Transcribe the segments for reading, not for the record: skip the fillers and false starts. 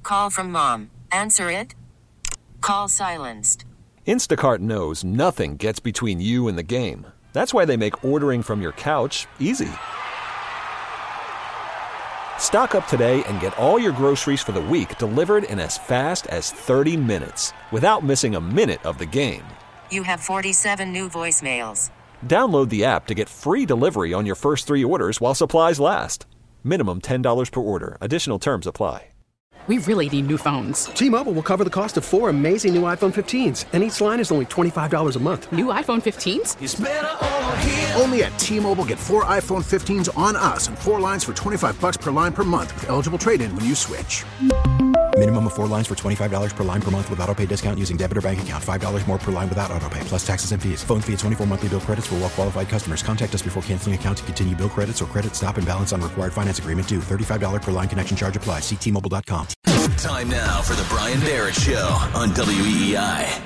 Call from mom. Answer it. Call silenced. Instacart knows nothing gets between you and the game. That's why they make ordering from your couch easy. Stock up today and get all your groceries for the week delivered in as fast as 30 minutes without missing a minute of the game. You have 47 new voicemails. Download the app to get free delivery on your first 3 orders while supplies last. Minimum $10 per order. Additional terms apply. We really need new phones. T-Mobile will cover the cost of 4 amazing new iPhone 15s, and each line is only $25 a month. New iPhone 15s? It's better over here. Only at T-Mobile, get 4 iPhone 15s on us and 4 lines for $25 per line per month with eligible trade-in when you switch. Minimum of 4 lines for $25 per line per month with autopay discount using debit or bank account. $5 more per line without autopay, plus taxes and fees. Phone fee at 24 monthly bill credits for well-qualified customers. Contact us before canceling account to continue bill credits or credit stop and balance on required finance agreement due. $35 per line connection charge applies. See T-Mobile.com. Time now for the Brian Barrett Show on WEEI.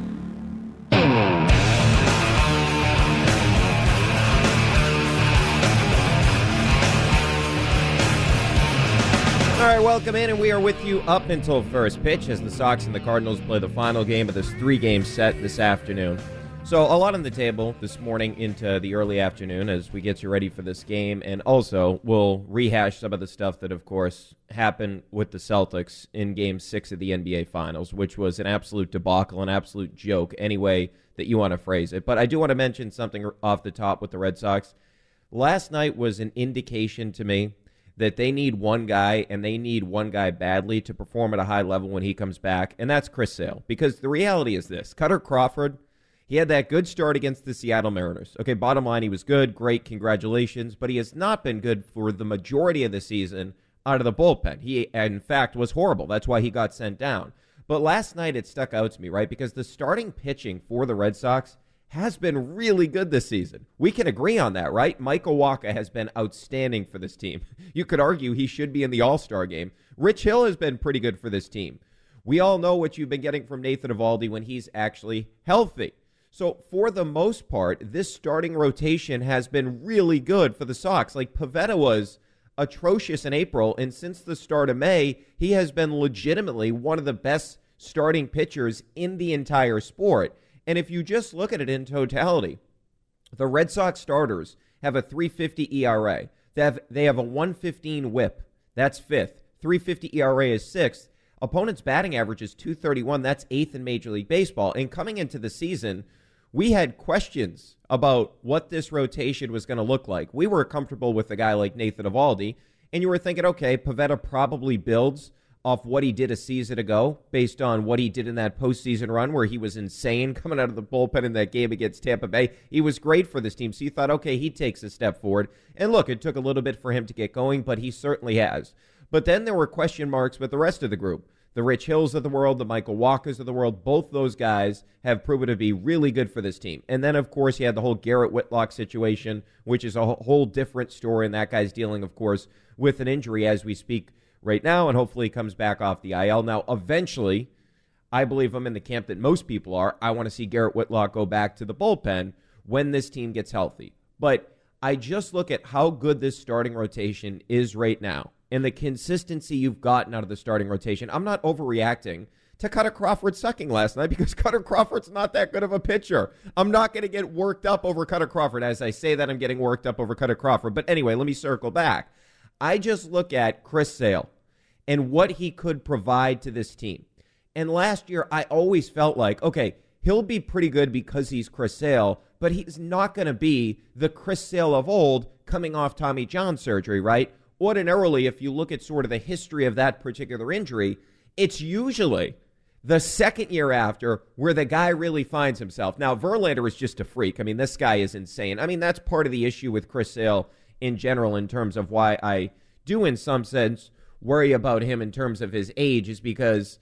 All right, welcome in, and we are with you up until first pitch as the Sox and the Cardinals play the final game of this 3-game set this afternoon. So a lot on the table this morning into the early afternoon as we get you ready for this game, and also we'll rehash some of the stuff that, of course, happened with the Celtics in Game 6 of the NBA Finals, which was an absolute debacle, an absolute joke, any way that you want to phrase it. But I do want to mention something off the top with the Red Sox. Last night was an indication to me that they need one guy, and they need one guy badly to perform at a high level when he comes back, and that's Chris Sale. Because the reality is this. Cutter Crawford, he had that good start against the Seattle Mariners. Okay, bottom line, he was good, great, congratulations, but he has not been good for the majority of the season out of the bullpen. He, in fact, was horrible. That's why he got sent down. But last night it stuck out to me, right? Because the starting pitching for the Red Sox has been really good this season. We can agree on that, right? Michael Wacha has been outstanding for this team. You could argue he should be in the All-Star game. Rich Hill has been pretty good for this team. We all know what you've been getting from Nathan Eovaldi when he's actually healthy. So for the most part, this starting rotation has been really good for the Sox. Like Pivetta was atrocious in April, and since the start of May, he has been legitimately one of the best starting pitchers in the entire sport. And if you just look at it in totality, the Red Sox starters have a 3.50 ERA. They have a 1.15 WHIP. That's fifth. 3.50 ERA is sixth. Opponent's batting average is 231. That's eighth in Major League Baseball. And coming into the season, we had questions about what this rotation was going to look like. We were comfortable with a guy like Nathan Eovaldi, and you were thinking, okay, Pivetta probably builds off what he did a season ago based on what he did in that postseason run where he was insane coming out of the bullpen in that game against Tampa Bay. He was great for this team, so you thought, okay, he takes a step forward. And look, it took a little bit for him to get going, but he certainly has. But then there were question marks with the rest of the group. The Rich Hills of the world, the Michael Walkers of the world, both those guys have proven to be really good for this team. And then, of course, you had the whole Garrett Whitlock situation, which is a whole different story, and that guy's dealing, of course, with an injury as we speak right now, and hopefully he comes back off the IL. Now, eventually, I believe I'm in the camp that most people are. I want to see Garrett Whitlock go back to the bullpen when this team gets healthy. But I just look at how good this starting rotation is right now and the consistency you've gotten out of the starting rotation. I'm not overreacting to Cutter Crawford sucking last night because Cutter Crawford's not that good of a pitcher. I'm not going to get worked up over Cutter Crawford. As I say that, I'm getting worked up over Cutter Crawford. But anyway, let me circle back. I just look at Chris Sale and what he could provide to this team. And last year, I always felt like, okay, he'll be pretty good because he's Chris Sale, but he's not going to be the Chris Sale of old coming off Tommy John surgery, right? Ordinarily, if you look at sort of the history of that particular injury, it's usually the second year after where the guy really finds himself. Now, Verlander is just a freak. I mean, this guy is insane. I mean, that's part of the issue with Chris Sale in general in terms of why I do, in some sense, worry about him in terms of his age is because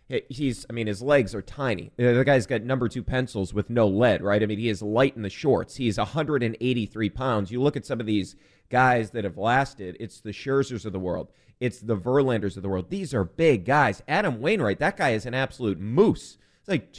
his legs are tiny. The guy's got number 2 pencils with no lead, right? I mean, he is light in the shorts. He's 183 pounds. You look at some of these guys that have lasted. It's the Scherzers of the world. It's the Verlanders of the world. These are big guys. Adam Wainwright, that guy is an absolute moose. It's like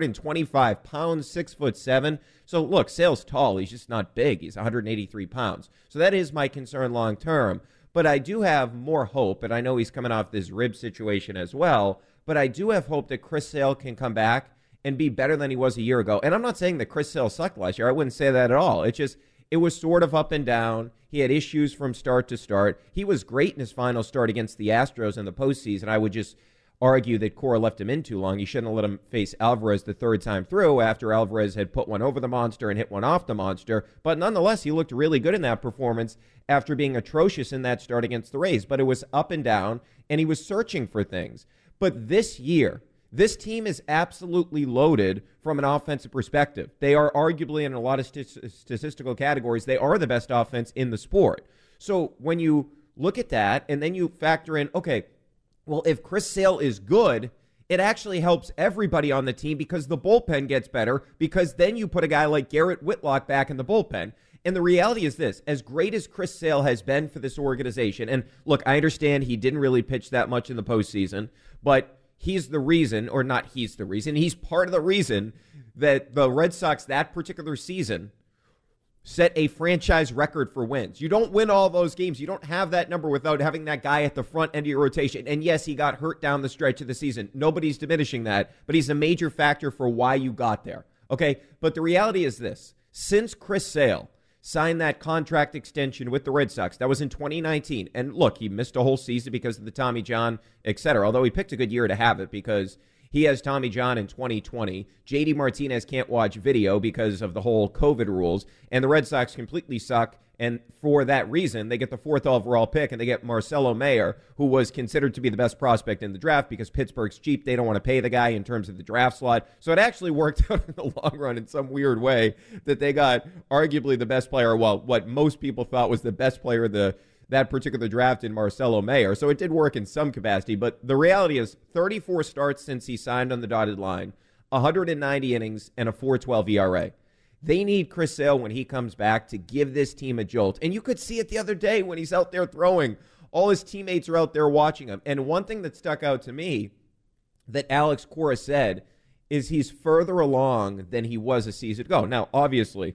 225 pounds, 6'7". So look, Sale's tall. He's just not big. He's 183 pounds. So that is my concern long term. But I do have more hope, and I know he's coming off this rib situation as well, but I do have hope that Chris Sale can come back and be better than he was a year ago. And I'm not saying that Chris Sale sucked last year. I wouldn't say that at all. It's just, it was sort of up and down. He had issues from start to start. He was great in his final start against the Astros in the postseason. I would just argue that Cora left him in too long. He shouldn't have let him face Alvarez the third time through after Alvarez had put one over the monster and hit one off the monster. But nonetheless, he looked really good in that performance after being atrocious in that start against the Rays. But it was up and down, and he was searching for things. But this year, this team is absolutely loaded from an offensive perspective. They are arguably, in a lot of statistical categories, they are the best offense in the sport. So when you look at that and then you factor in, okay, well, if Chris Sale is good, it actually helps everybody on the team because the bullpen gets better, because then you put a guy like Garrett Whitlock back in the bullpen. And the reality is this, as great as Chris Sale has been for this organization, and look, I understand he didn't really pitch that much in the postseason, but he's the reason, or not he's the reason, he's part of the reason that the Red Sox that particular season set a franchise record for wins. You don't win all those games. You don't have that number without having that guy at the front end of your rotation. And yes, he got hurt down the stretch of the season. Nobody's diminishing that, but he's a major factor for why you got there. Okay, but the reality is this. Since Chris Sale signed that contract extension with the Red Sox, that was in 2019. And look, he missed a whole season because of the Tommy John, etc. Although he picked a good year to have it because he has Tommy John in 2020. JD Martinez can't watch video because of the whole COVID rules. And the Red Sox completely suck. And for that reason, they get the 4th overall pick, and they get Marcelo Mayer, who was considered to be the best prospect in the draft because Pittsburgh's cheap. They don't want to pay the guy in terms of the draft slot. So it actually worked out in the long run in some weird way that they got arguably the best player, well, what most people thought was the best player of that particular draft in Marcelo Mayer. So it did work in some capacity. But the reality is 34 starts since he signed on the dotted line, 190 innings, and a 4.12 ERA. They need Chris Sale when he comes back to give this team a jolt. And you could see it the other day when he's out there throwing. All his teammates are out there watching him. And one thing that stuck out to me that Alex Cora said is he's further along than he was a season ago. Now, obviously,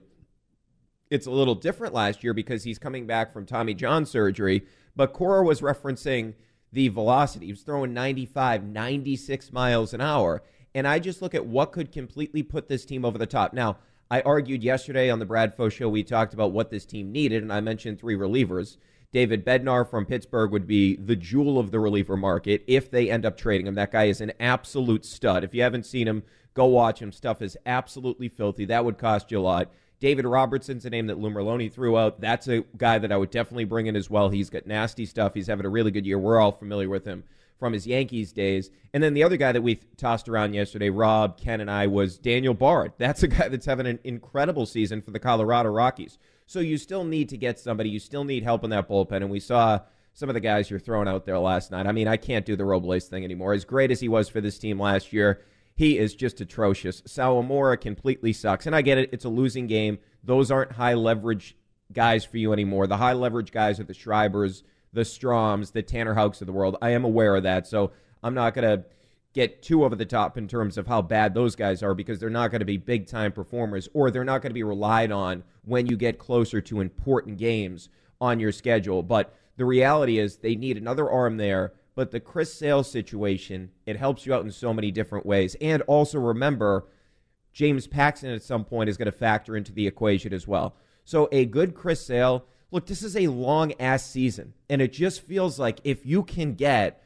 it's a little different last year because he's coming back from Tommy John surgery. But Cora was referencing the velocity. He was throwing 95, 96 miles an hour. And I just look at what could completely put this team over the top. Now, I argued yesterday on the Brad Foe Show, we talked about what this team needed, and I mentioned 3 relievers. David Bednar from Pittsburgh would be the jewel of the reliever market if they end up trading him. That guy is an absolute stud. If you haven't seen him, go watch him. Stuff is absolutely filthy. That would cost you a lot. David Robertson's a name that Lou Merloni threw out. That's a guy that I would definitely bring in as well. He's got nasty stuff. He's having a really good year. We're all familiar with him from his Yankees days. And then the other guy that we tossed around yesterday, Rob, Ken, and I, was Daniel Bard. That's a guy that's having an incredible season for the Colorado Rockies. So you still need to get somebody. You still need help in that bullpen. And we saw some of the guys you're throwing out there last night. I mean, I can't do the Robles thing anymore. As great as he was for this team last year, he is just atrocious. Sawamura completely sucks. And I get it. It's a losing game. Those aren't high-leverage guys for you anymore. The high-leverage guys are the Schreibers, the Stroms, the Tanner Houcks of the world. I am aware of that, so I'm not going to get too over the top in terms of how bad those guys are because they're not going to be big-time performers or they're not going to be relied on when you get closer to important games on your schedule. But the reality is they need another arm there, but the Chris Sale situation, it helps you out in so many different ways. And also remember, James Paxton at some point is going to factor into the equation as well. So a good Chris Sale, look, this is a long-ass season, and it just feels like if you can get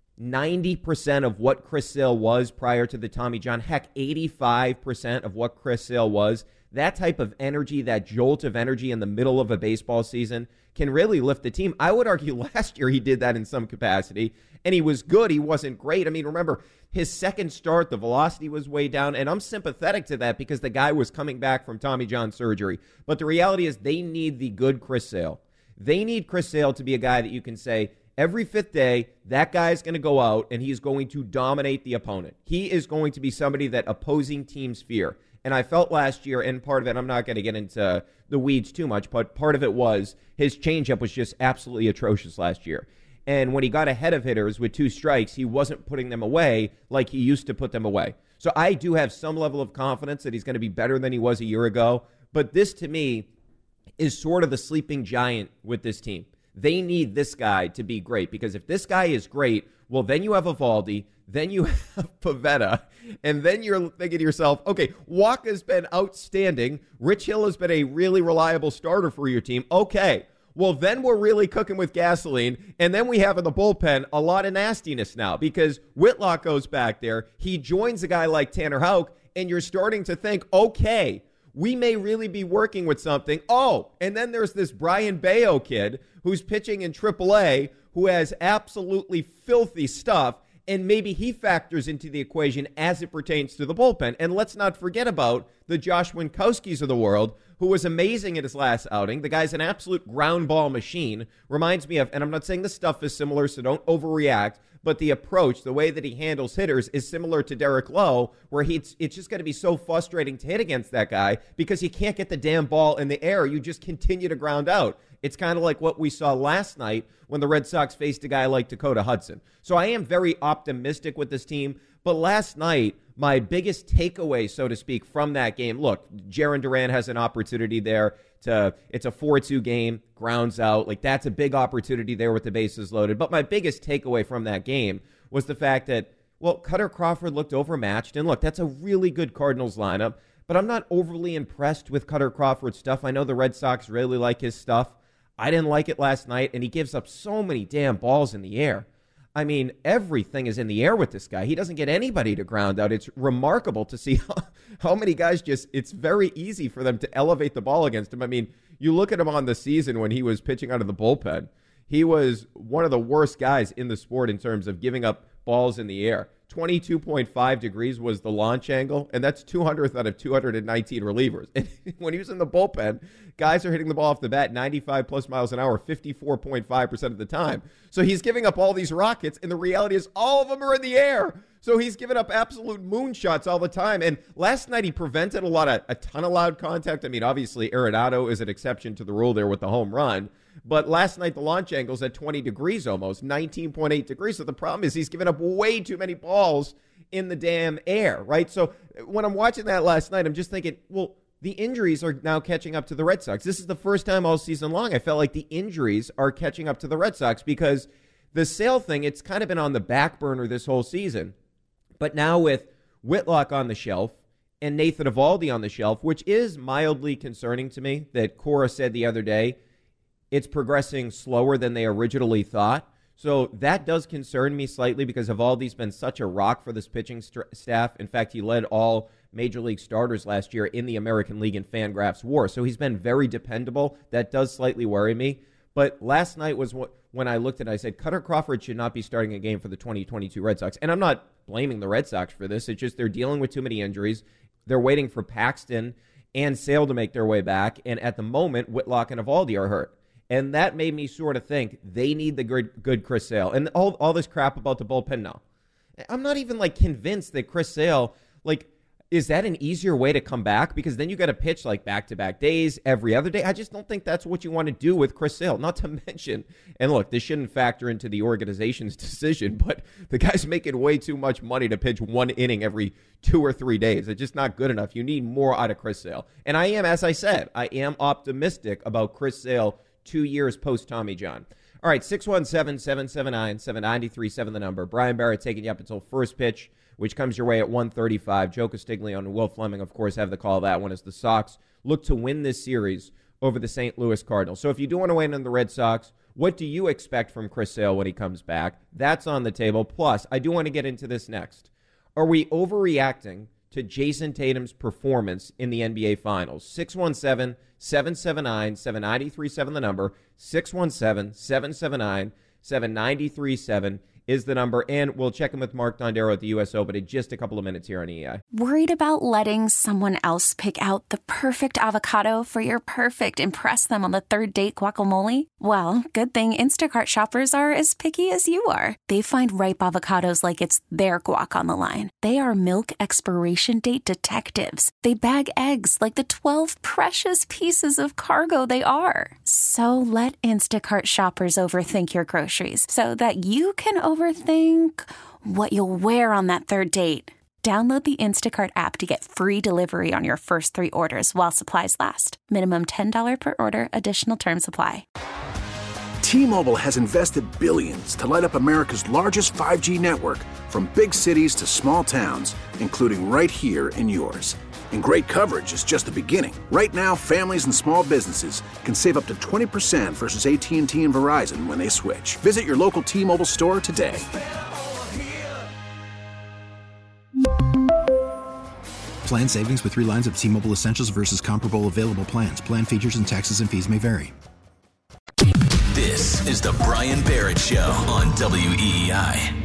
90% of what Chris Sale was prior to the Tommy John, heck, 85% of what Chris Sale was, that type of energy, that jolt of energy in the middle of a baseball season can really lift the team. I would argue last year he did that in some capacity, and he was good. He wasn't great. I mean, remember, his second start, the velocity was way down, and I'm sympathetic to that because the guy was coming back from Tommy John surgery. But the reality is they need the good Chris Sale. They need Chris Sale to be a guy that you can say, every fifth day, that guy is going to go out and he's going to dominate the opponent. He is going to be somebody that opposing teams fear. And I felt last year, and part of it, I'm not going to get into the weeds too much, but part of it was his changeup was just absolutely atrocious last year. And when he got ahead of hitters with 2 strikes, he wasn't putting them away like he used to put them away. So I do have some level of confidence that he's going to be better than he was a year ago. But this, to me, is sort of the sleeping giant with this team. They need this guy to be great, because if this guy is great, well, then you have Eovaldi, then you have Pivetta, and then you're thinking to yourself, okay, Walker's been outstanding. Rich Hill has been a really reliable starter for your team. Okay, well, then we're really cooking with gasoline, and then we have in the bullpen a lot of nastiness now, because Whitlock goes back there. He joins a guy like Tanner Houck, and you're starting to think, okay, we may really be working with something. Oh, and then there's this Brian Bayo kid who's pitching in AAA who has absolutely filthy stuff, and maybe he factors into the equation as it pertains to the bullpen. And let's not forget about the Josh Winkowskis of the world, who was amazing at his last outing. The guy's an absolute ground ball machine. Reminds me of, and I'm not saying the stuff is similar, so don't overreact, but the approach, the way that he handles hitters is similar to Derek Lowe, where it's just going to be so frustrating to hit against that guy because he can't get the damn ball in the air. You just continue to ground out. It's kind of like what we saw last night when the Red Sox faced a guy like Dakota Hudson. So I am very optimistic with this team. But last night, my biggest takeaway, so to speak, from that game, look, Jarren Duran has an opportunity there. It's a 4-2 game, grounds out. Like, that's a big opportunity there with the bases loaded. But my biggest takeaway from that game was the fact that, well, Cutter Crawford looked overmatched. And look, that's a really good Cardinals lineup. But I'm not overly impressed with Cutter Crawford's stuff. I know the Red Sox really like his stuff. I didn't like it last night, and he gives up so many damn balls in the air. I mean, everything is in the air with this guy. He doesn't get anybody to ground out. It's remarkable to see how many guys it's very easy for them to elevate the ball against him. I mean, you look at him on the season when he was pitching out of the bullpen. He was one of the worst guys in the sport in terms of giving up balls in the air. 22.5 degrees was the launch angle, and that's 200th out of 219 relievers. And when he was in the bullpen, guys are hitting the ball off the bat 95 plus miles an hour 54.5% of the time. So he's giving up all these rockets, and the reality is all of them are in the air. So he's giving up absolute moonshots all the time. And last night he prevented a ton of loud contact. I mean, obviously Arenado is an exception to the rule there with the home run. But last night, the launch angle's at 20 degrees almost, 19.8 degrees. So the problem is he's giving up way too many balls in the damn air, right? So when I'm watching that last night, I'm just thinking, well, the injuries are now catching up to the Red Sox. This is the first time all season long I felt like the injuries are catching up to the Red Sox, because the Sale thing, it's kind of been on the back burner this whole season. But now with Whitlock on the shelf and Nathan Eovaldi on the shelf, which is mildly concerning to me, that Cora said the other day, it's progressing slower than they originally thought. So that does concern me slightly, because Eovaldi's been such a rock for this pitching staff. In fact, he led all Major League starters last year in the American League in Fangraphs WAR. So he's been very dependable. That does slightly worry me. But last night was when I looked at it, I said, Cutter Crawford should not be starting a game for the 2022 Red Sox. And I'm not blaming the Red Sox for this. It's just they're dealing with too many injuries. They're waiting for Paxton and Sale to make their way back. And at the moment, Whitlock and Eovaldi are hurt. And that made me sort of think they need the good Chris Sale. And all this crap about the bullpen now. I'm not even convinced that Chris Sale, is that an easier way to come back? Because then you got to pitch back-to-back days, every other day. I just don't think that's what you want to do with Chris Sale. Not to mention, and look, this shouldn't factor into the organization's decision, but the guy's making way too much money to pitch one inning every 2 or 3 days. It's just not good enough. You need more out of Chris Sale. And I am, as I said, I am optimistic about Chris Sale 2 years post Tommy John. All right, 617-779-7937, the number. Brian Barrett taking you up until first pitch, which comes your way at 1:35. Joe Castiglione and Will Fleming, of course, have the call of that one as the Sox look to win this series over the St. Louis Cardinals. So if you do want to win in the Red Sox, what do you expect from Chris Sale when he comes back? That's on the table. Plus, I do want to get into this next. Are we overreacting to Jason Tatum's performance in the NBA Finals? 617-779-7937, the number. 617-779-7937 is the number. And we'll check in with Mark Dondero at the U.S. Open in just a couple of minutes here on EI. Worried about letting someone else pick out the perfect avocado for your perfect impress them on the third date guacamole? Well, good thing Instacart shoppers are as picky as you are. They find ripe avocados like it's their guac on the line. They are milk expiration date detectives. They bag eggs like the 12 precious pieces of cargo they are. So let Instacart shoppers overthink your groceries so that you can overthink what you'll wear on that third date. Download the Instacart app to get free delivery on your first 3 orders while supplies last. Minimum $10 per order. Additional terms apply. T-Mobile has invested billions to light up America's largest 5G network, from big cities to small towns, including right here in yours. And great coverage is just the beginning. Right now, families and small businesses can save up to 20% versus AT&T and Verizon when they switch. Visit your local T-Mobile store today. Plan savings with 3 lines of T-Mobile Essentials versus comparable available plans. Plan features and taxes and fees may vary. This is the Brian Barrett Show on WEEI.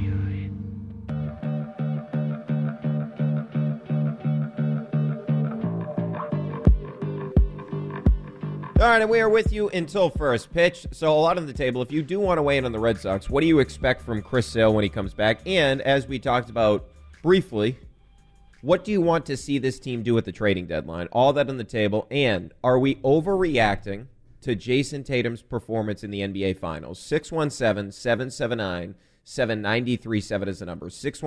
All right, and we are with you until first pitch. So a lot on the table. If you do want to weigh in on the Red Sox, what do you expect from Chris Sale when he comes back? And as we talked about briefly, what do you want to see this team do at the trading deadline? All that on the table. And are we overreacting to Jason Tatum's performance in the NBA Finals? 617-779-7937 is the number.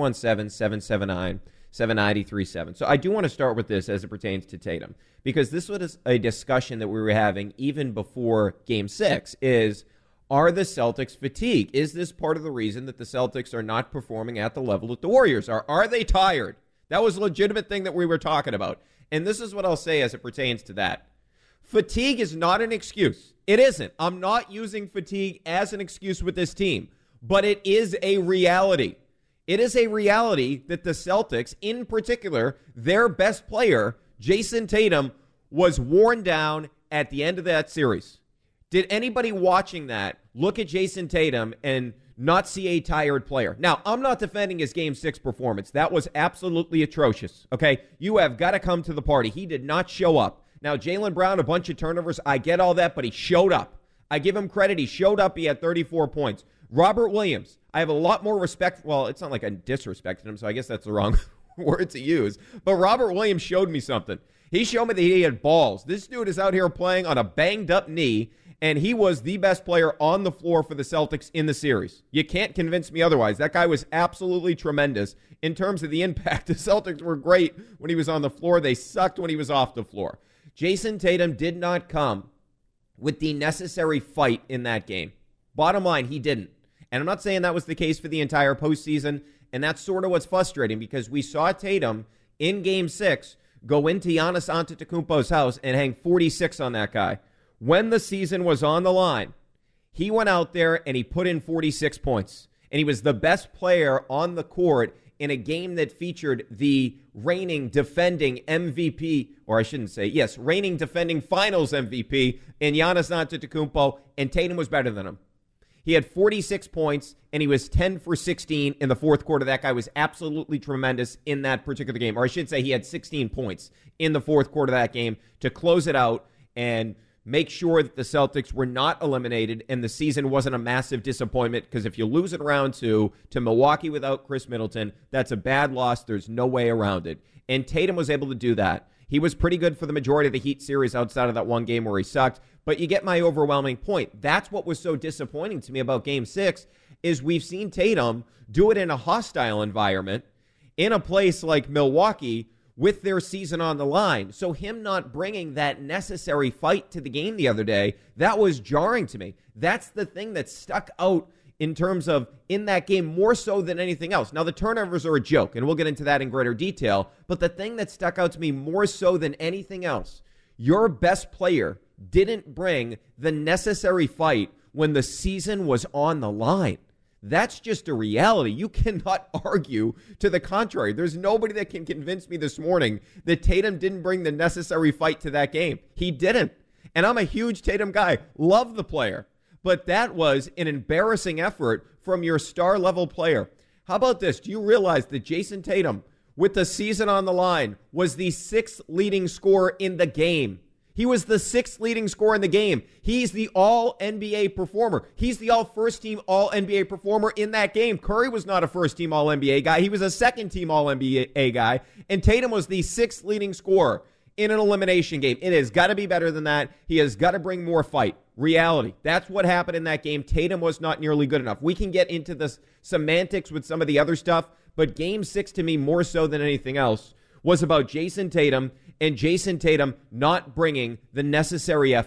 617-779-7937. So I do want to start with this as it pertains to Tatum, because this was a discussion that we were having even before Game 6, is, are the Celtics fatigued? Is this part of the reason that the Celtics are not performing at the level that the Warriors are? Are they tired? That was a legitimate thing that we were talking about. And this is what I'll say as it pertains to that. Fatigue is not an excuse. It isn't. I'm not using fatigue as an excuse with this team, but it is a reality. It is a reality that the Celtics, in particular, their best player, Jason Tatum, was worn down at the end of that series. Did anybody watching that look at Jason Tatum and not see a tired player? Now, I'm not defending his Game 6 performance. That was absolutely atrocious, okay? You have got to come to the party. He did not show up. Now, Jaylen Brown, a bunch of turnovers. I get all that, but he showed up. I give him credit. He showed up. He had 34 points. Robert Williams, I have a lot more respect. Well, it's not like I disrespected him, so I guess that's the wrong word to use. But Robert Williams showed me something. He showed me that he had balls. This dude is out here playing on a banged-up knee, and he was the best player on the floor for the Celtics in the series. You can't convince me otherwise. That guy was absolutely tremendous in terms of the impact. The Celtics were great when he was on the floor. They sucked when he was off the floor. Jason Tatum did not come with the necessary fight in that game. Bottom line, he didn't. And I'm not saying that was the case for the entire postseason, and that's sort of what's frustrating, because we saw Tatum in Game 6 go into Giannis Antetokounmpo's house and hang 46 on that guy. When the season was on the line, he went out there and he put in 46 points. And he was the best player on the court in a game that featured the reigning defending MVP, or I shouldn't say, yes, reigning defending finals MVP in Giannis Antetokounmpo, and Tatum was better than him. He had 46 points, and he was 10 for 16 in the fourth quarter. That guy was absolutely tremendous in that particular game. Or I should say he had 16 points in the fourth quarter of that game to close it out and make sure that the Celtics were not eliminated and the season wasn't a massive disappointment, because if you lose in round 2 to Milwaukee without Chris Middleton, that's a bad loss. There's no way around it. And Tatum was able to do that. He was pretty good for the majority of the Heat series outside of that one game where he sucked. But you get my overwhelming point. That's what was so disappointing to me about Game 6, is we've seen Tatum do it in a hostile environment in a place like Milwaukee with their season on the line. So him not bringing that necessary fight to the game the other day, that was jarring to me. That's the thing that stuck out in terms of in that game more so than anything else. Now, the turnovers are a joke, and we'll get into that in greater detail. But the thing that stuck out to me more so than anything else, your best player didn't bring the necessary fight when the season was on the line. That's just a reality. You cannot argue to the contrary. There's nobody that can convince me this morning that Tatum didn't bring the necessary fight to that game. He didn't. And I'm a huge Tatum guy. Love the player. But that was an embarrassing effort from your star-level player. How about this? Do you realize that Jason Tatum, with the season on the line, was the 6th leading scorer in the game? He was the 6th leading scorer in the game. He's the all-NBA performer. He's the all-first-team all-NBA performer in that game. Curry was not a first-team all-NBA guy. He was a second-team all-NBA guy. And Tatum was the 6th leading scorer in an elimination game. It has got to be better than that. He has got to bring more fight. Reality. That's what happened in that game. Tatum was not nearly good enough. We can get into the semantics with some of the other stuff, but Game 6 to me, more so than anything else, was about Jason Tatum and Jason Tatum not bringing the necessary effort.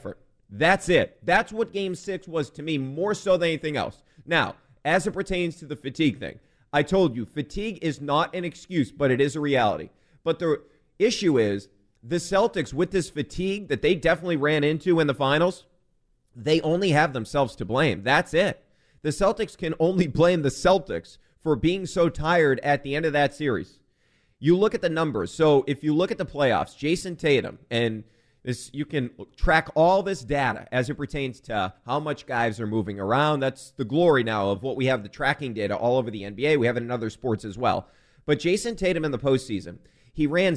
That's it. That's what Game 6 was to me, more so than anything else. Now, as it pertains to the fatigue thing, I told you, fatigue is not an excuse, but it is a reality. But the issue is, the Celtics, with this fatigue that they definitely ran into in the finals, they only have themselves to blame. That's it. The Celtics can only blame the Celtics for being so tired at the end of that series. You look at the numbers. So if you look at the playoffs, Jason Tatum, and this, you can track all this data as it pertains to how much guys are moving around. That's the glory now of what we have, the tracking data all over the NBA. We have it in other sports as well. But Jason Tatum in the postseason, he ran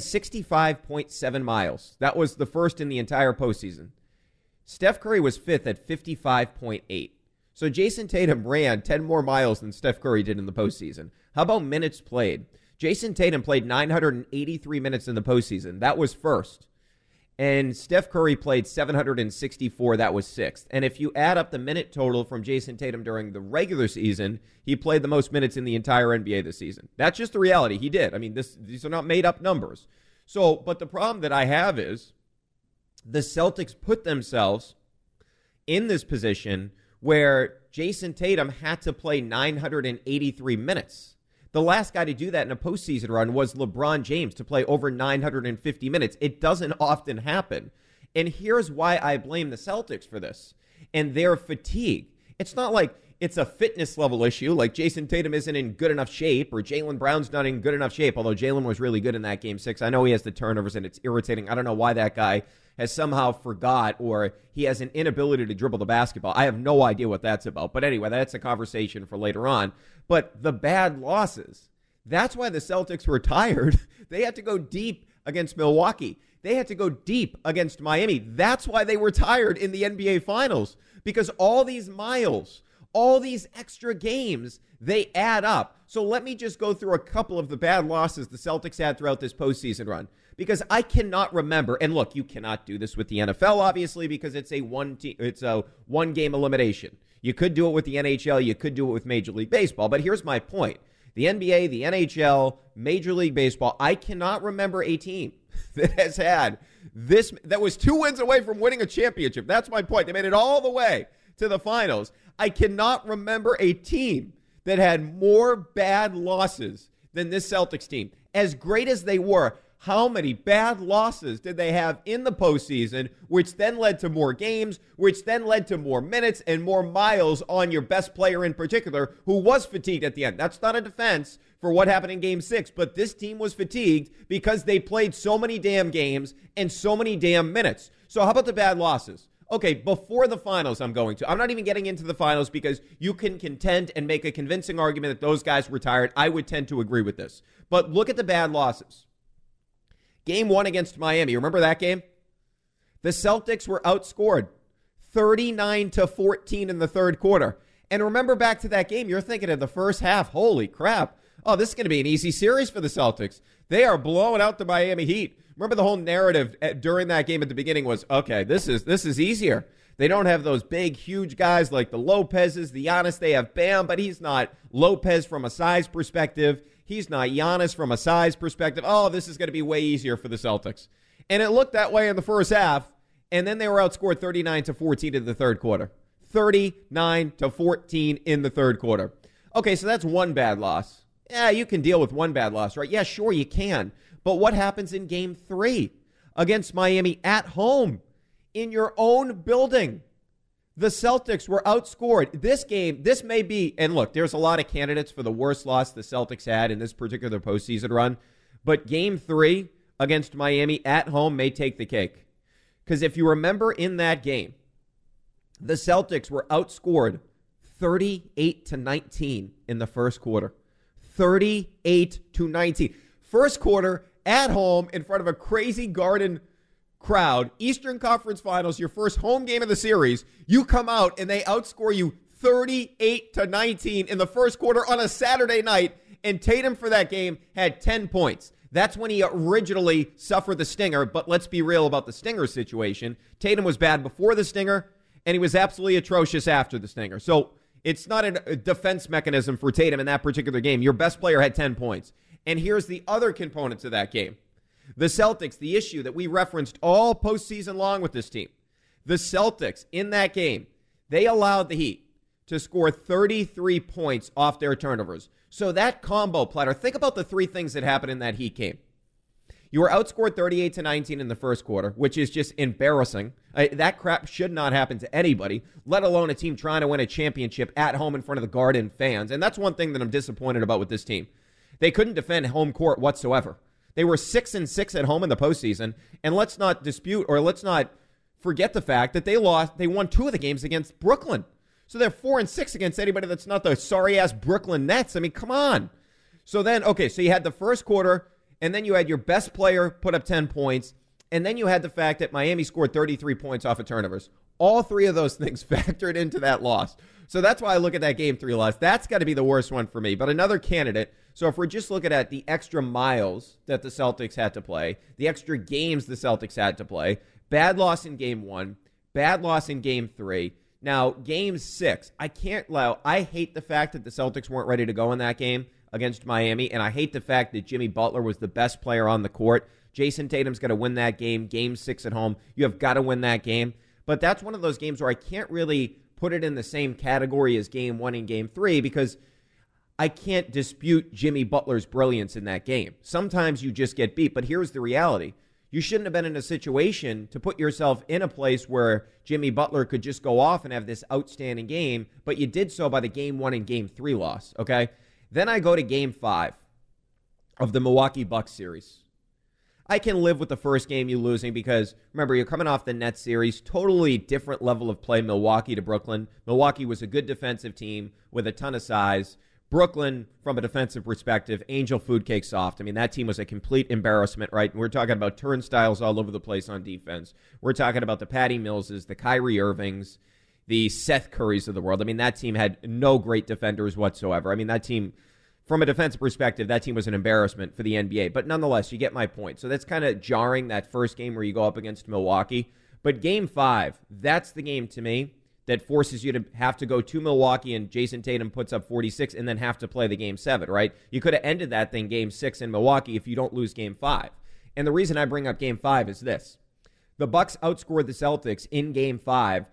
65.7 miles. That was the first in the entire postseason. Steph Curry was fifth at 55.8. So Jason Tatum ran 10 more miles than Steph Curry did in the postseason. How about minutes played? Jason Tatum played 983 minutes in the postseason. That was first. And Steph Curry played 764. That was sixth. And if you add up the minute total from Jason Tatum during the regular season, he played the most minutes in the entire NBA this season. That's just the reality. He did. I mean, these are not made up numbers. So, but the problem that I have is the Celtics put themselves in this position where Jason Tatum had to play 983 minutes. The last guy to do that in a postseason run was LeBron James, to play over 950 minutes. It doesn't often happen. And here's why I blame the Celtics for this and their fatigue. It's not like it's a fitness level issue, like Jason Tatum isn't in good enough shape or Jaylen Brown's not in good enough shape, although Jaylen was really good in that Game 6. I know he has the turnovers and it's irritating. I don't know why that guy has somehow forgot or he has an inability to dribble the basketball. I have no idea what that's about. But anyway, that's a conversation for later on. But the bad losses, that's why the Celtics were tired. They had to go deep against Milwaukee. They had to go deep against Miami. That's why they were tired in the NBA Finals, because all these miles, all these extra games, they add up. So let me just go through a couple of the bad losses the Celtics had throughout this postseason run, because I cannot remember. And look, you cannot do this with the NFL, obviously, because it's a one-game elimination. You could do it with the NHL. You could do it with Major League Baseball. But here's my point. The NBA, the NHL, Major League Baseball, I cannot remember a team that has had this, that was 2 wins away from winning a championship. That's my point. They made it all the way to the finals. I cannot remember a team that had more bad losses than this Celtics team. As great as they were, how many bad losses did they have in the postseason, which then led to more games, which then led to more minutes and more miles on your best player in particular, who was fatigued at the end? That's not a defense for what happened in Game 6, but this team was fatigued because they played so many damn games and so many damn minutes. So how about the bad losses? Okay, before the finals I'm not even getting into the finals because you can contend and make a convincing argument that those guys were tired. I would tend to agree with this. But look at the bad losses. Game 1 against Miami. Remember that game? The Celtics were outscored 39-14 in the third quarter. And remember back to that game, you're thinking in the first half, holy crap. Oh, this is going to be an easy series for the Celtics. They are blowing out the Miami Heat. Remember the whole narrative during that game at the beginning was, okay, this is easier. They don't have those big, huge guys like the Lopez's, the Giannis. They have Bam, but he's not Lopez from a size perspective. He's not Giannis from a size perspective. Oh, this is going to be way easier for the Celtics. And it looked that way in the first half, and then they were outscored 39-14 in the third quarter. 39-14 in the third quarter. Okay, so that's one bad loss. Yeah, you can deal with one bad loss, right? Yeah, sure, you can. But what happens in Game 3 against Miami at home in your own building? The Celtics were outscored. This game, this may be, and look, there's a lot of candidates for the worst loss the Celtics had in this particular postseason run, but Game 3 against Miami at home may take the cake. Because if you remember in that game, the Celtics were outscored 38-19 in the first quarter. 38-19. First quarter at home in front of a crazy Garden crowd, Eastern Conference Finals, your first home game of the series, you come out and they outscore you 38-19 in the first quarter on a Saturday night, and Tatum for that game had 10 points. That's when he originally suffered the stinger, but let's be real about the stinger situation. Tatum was bad before the stinger, and he was absolutely atrocious after the stinger. So it's not a defense mechanism for Tatum in that particular game. Your best player had 10 points. And here's the other components of that game. The Celtics, the issue that we referenced all postseason long with this team, The Celtics, in that game, they allowed the Heat to score 33 points off their turnovers. So that combo platter, think about the three things that happened in that Heat game. You were outscored 38-19 in the first quarter, which is just embarrassing. That crap should not happen to anybody, let alone a team trying to win a championship at home in front of the Garden fans. And that's one thing that I'm disappointed about with this team. They couldn't defend home court whatsoever. They were 6-6 at home in the postseason. And let's not dispute or let's not forget the fact that they won 2 of the games against Brooklyn. So they're 4-6 against anybody that's not the sorry-ass Brooklyn Nets. I mean, come on. So then, okay, so you had the first quarter, and then you had your best player put up 10 points, and then you had the fact that Miami scored 33 points off of turnovers. All three of those things factored into that loss. So that's why I look at that Game 3 loss. That's got to be the worst one for me. But another candidate, so if we're just looking at the extra miles that the Celtics had to play, the extra games the Celtics had to play, bad loss in Game 1, bad loss in Game 3. Now, Game 6, I hate the fact that the Celtics weren't ready to go in that game against Miami, and I hate the fact that Jimmy Butler was the best player on the court. Jason Tatum's got to win that game, Game 6 at home. You have got to win that game. But that's one of those games where I can't really put it in the same category as Game 1 and Game 3 because I can't dispute Jimmy Butler's brilliance in that game. Sometimes you just get beat, but here's the reality. You shouldn't have been in a situation to put yourself in a place where Jimmy Butler could just go off and have this outstanding game, but you did so by the Game 1 and Game 3 loss, okay? Then I go to Game 5 of the Milwaukee Bucks series. I can live with the first game you losing because, remember, you're coming off the Nets series, totally different level of play, Milwaukee to Brooklyn. Milwaukee was a good defensive team with a ton of size. Brooklyn, from a defensive perspective, angel food cake soft. I mean, that team was a complete embarrassment, right? We're talking about turnstiles all over the place on defense. We're talking about the Patty Millses, the Kyrie Irvings, the Seth Currys of the world. I mean, that team had no great defenders whatsoever. I mean, that team, from a defensive perspective, that team was an embarrassment for the NBA. But nonetheless, you get my point. So that's kind of jarring, that first game where you go up against Milwaukee. But Game 5, that's the game to me that forces you to have to go to Milwaukee and Jason Tatum puts up 46 and then have to play the Game 7, right? You could have ended that thing Game 6 in Milwaukee if you don't lose Game 5. And the reason I bring up Game 5 is this. The Bucks outscored the Celtics in Game 5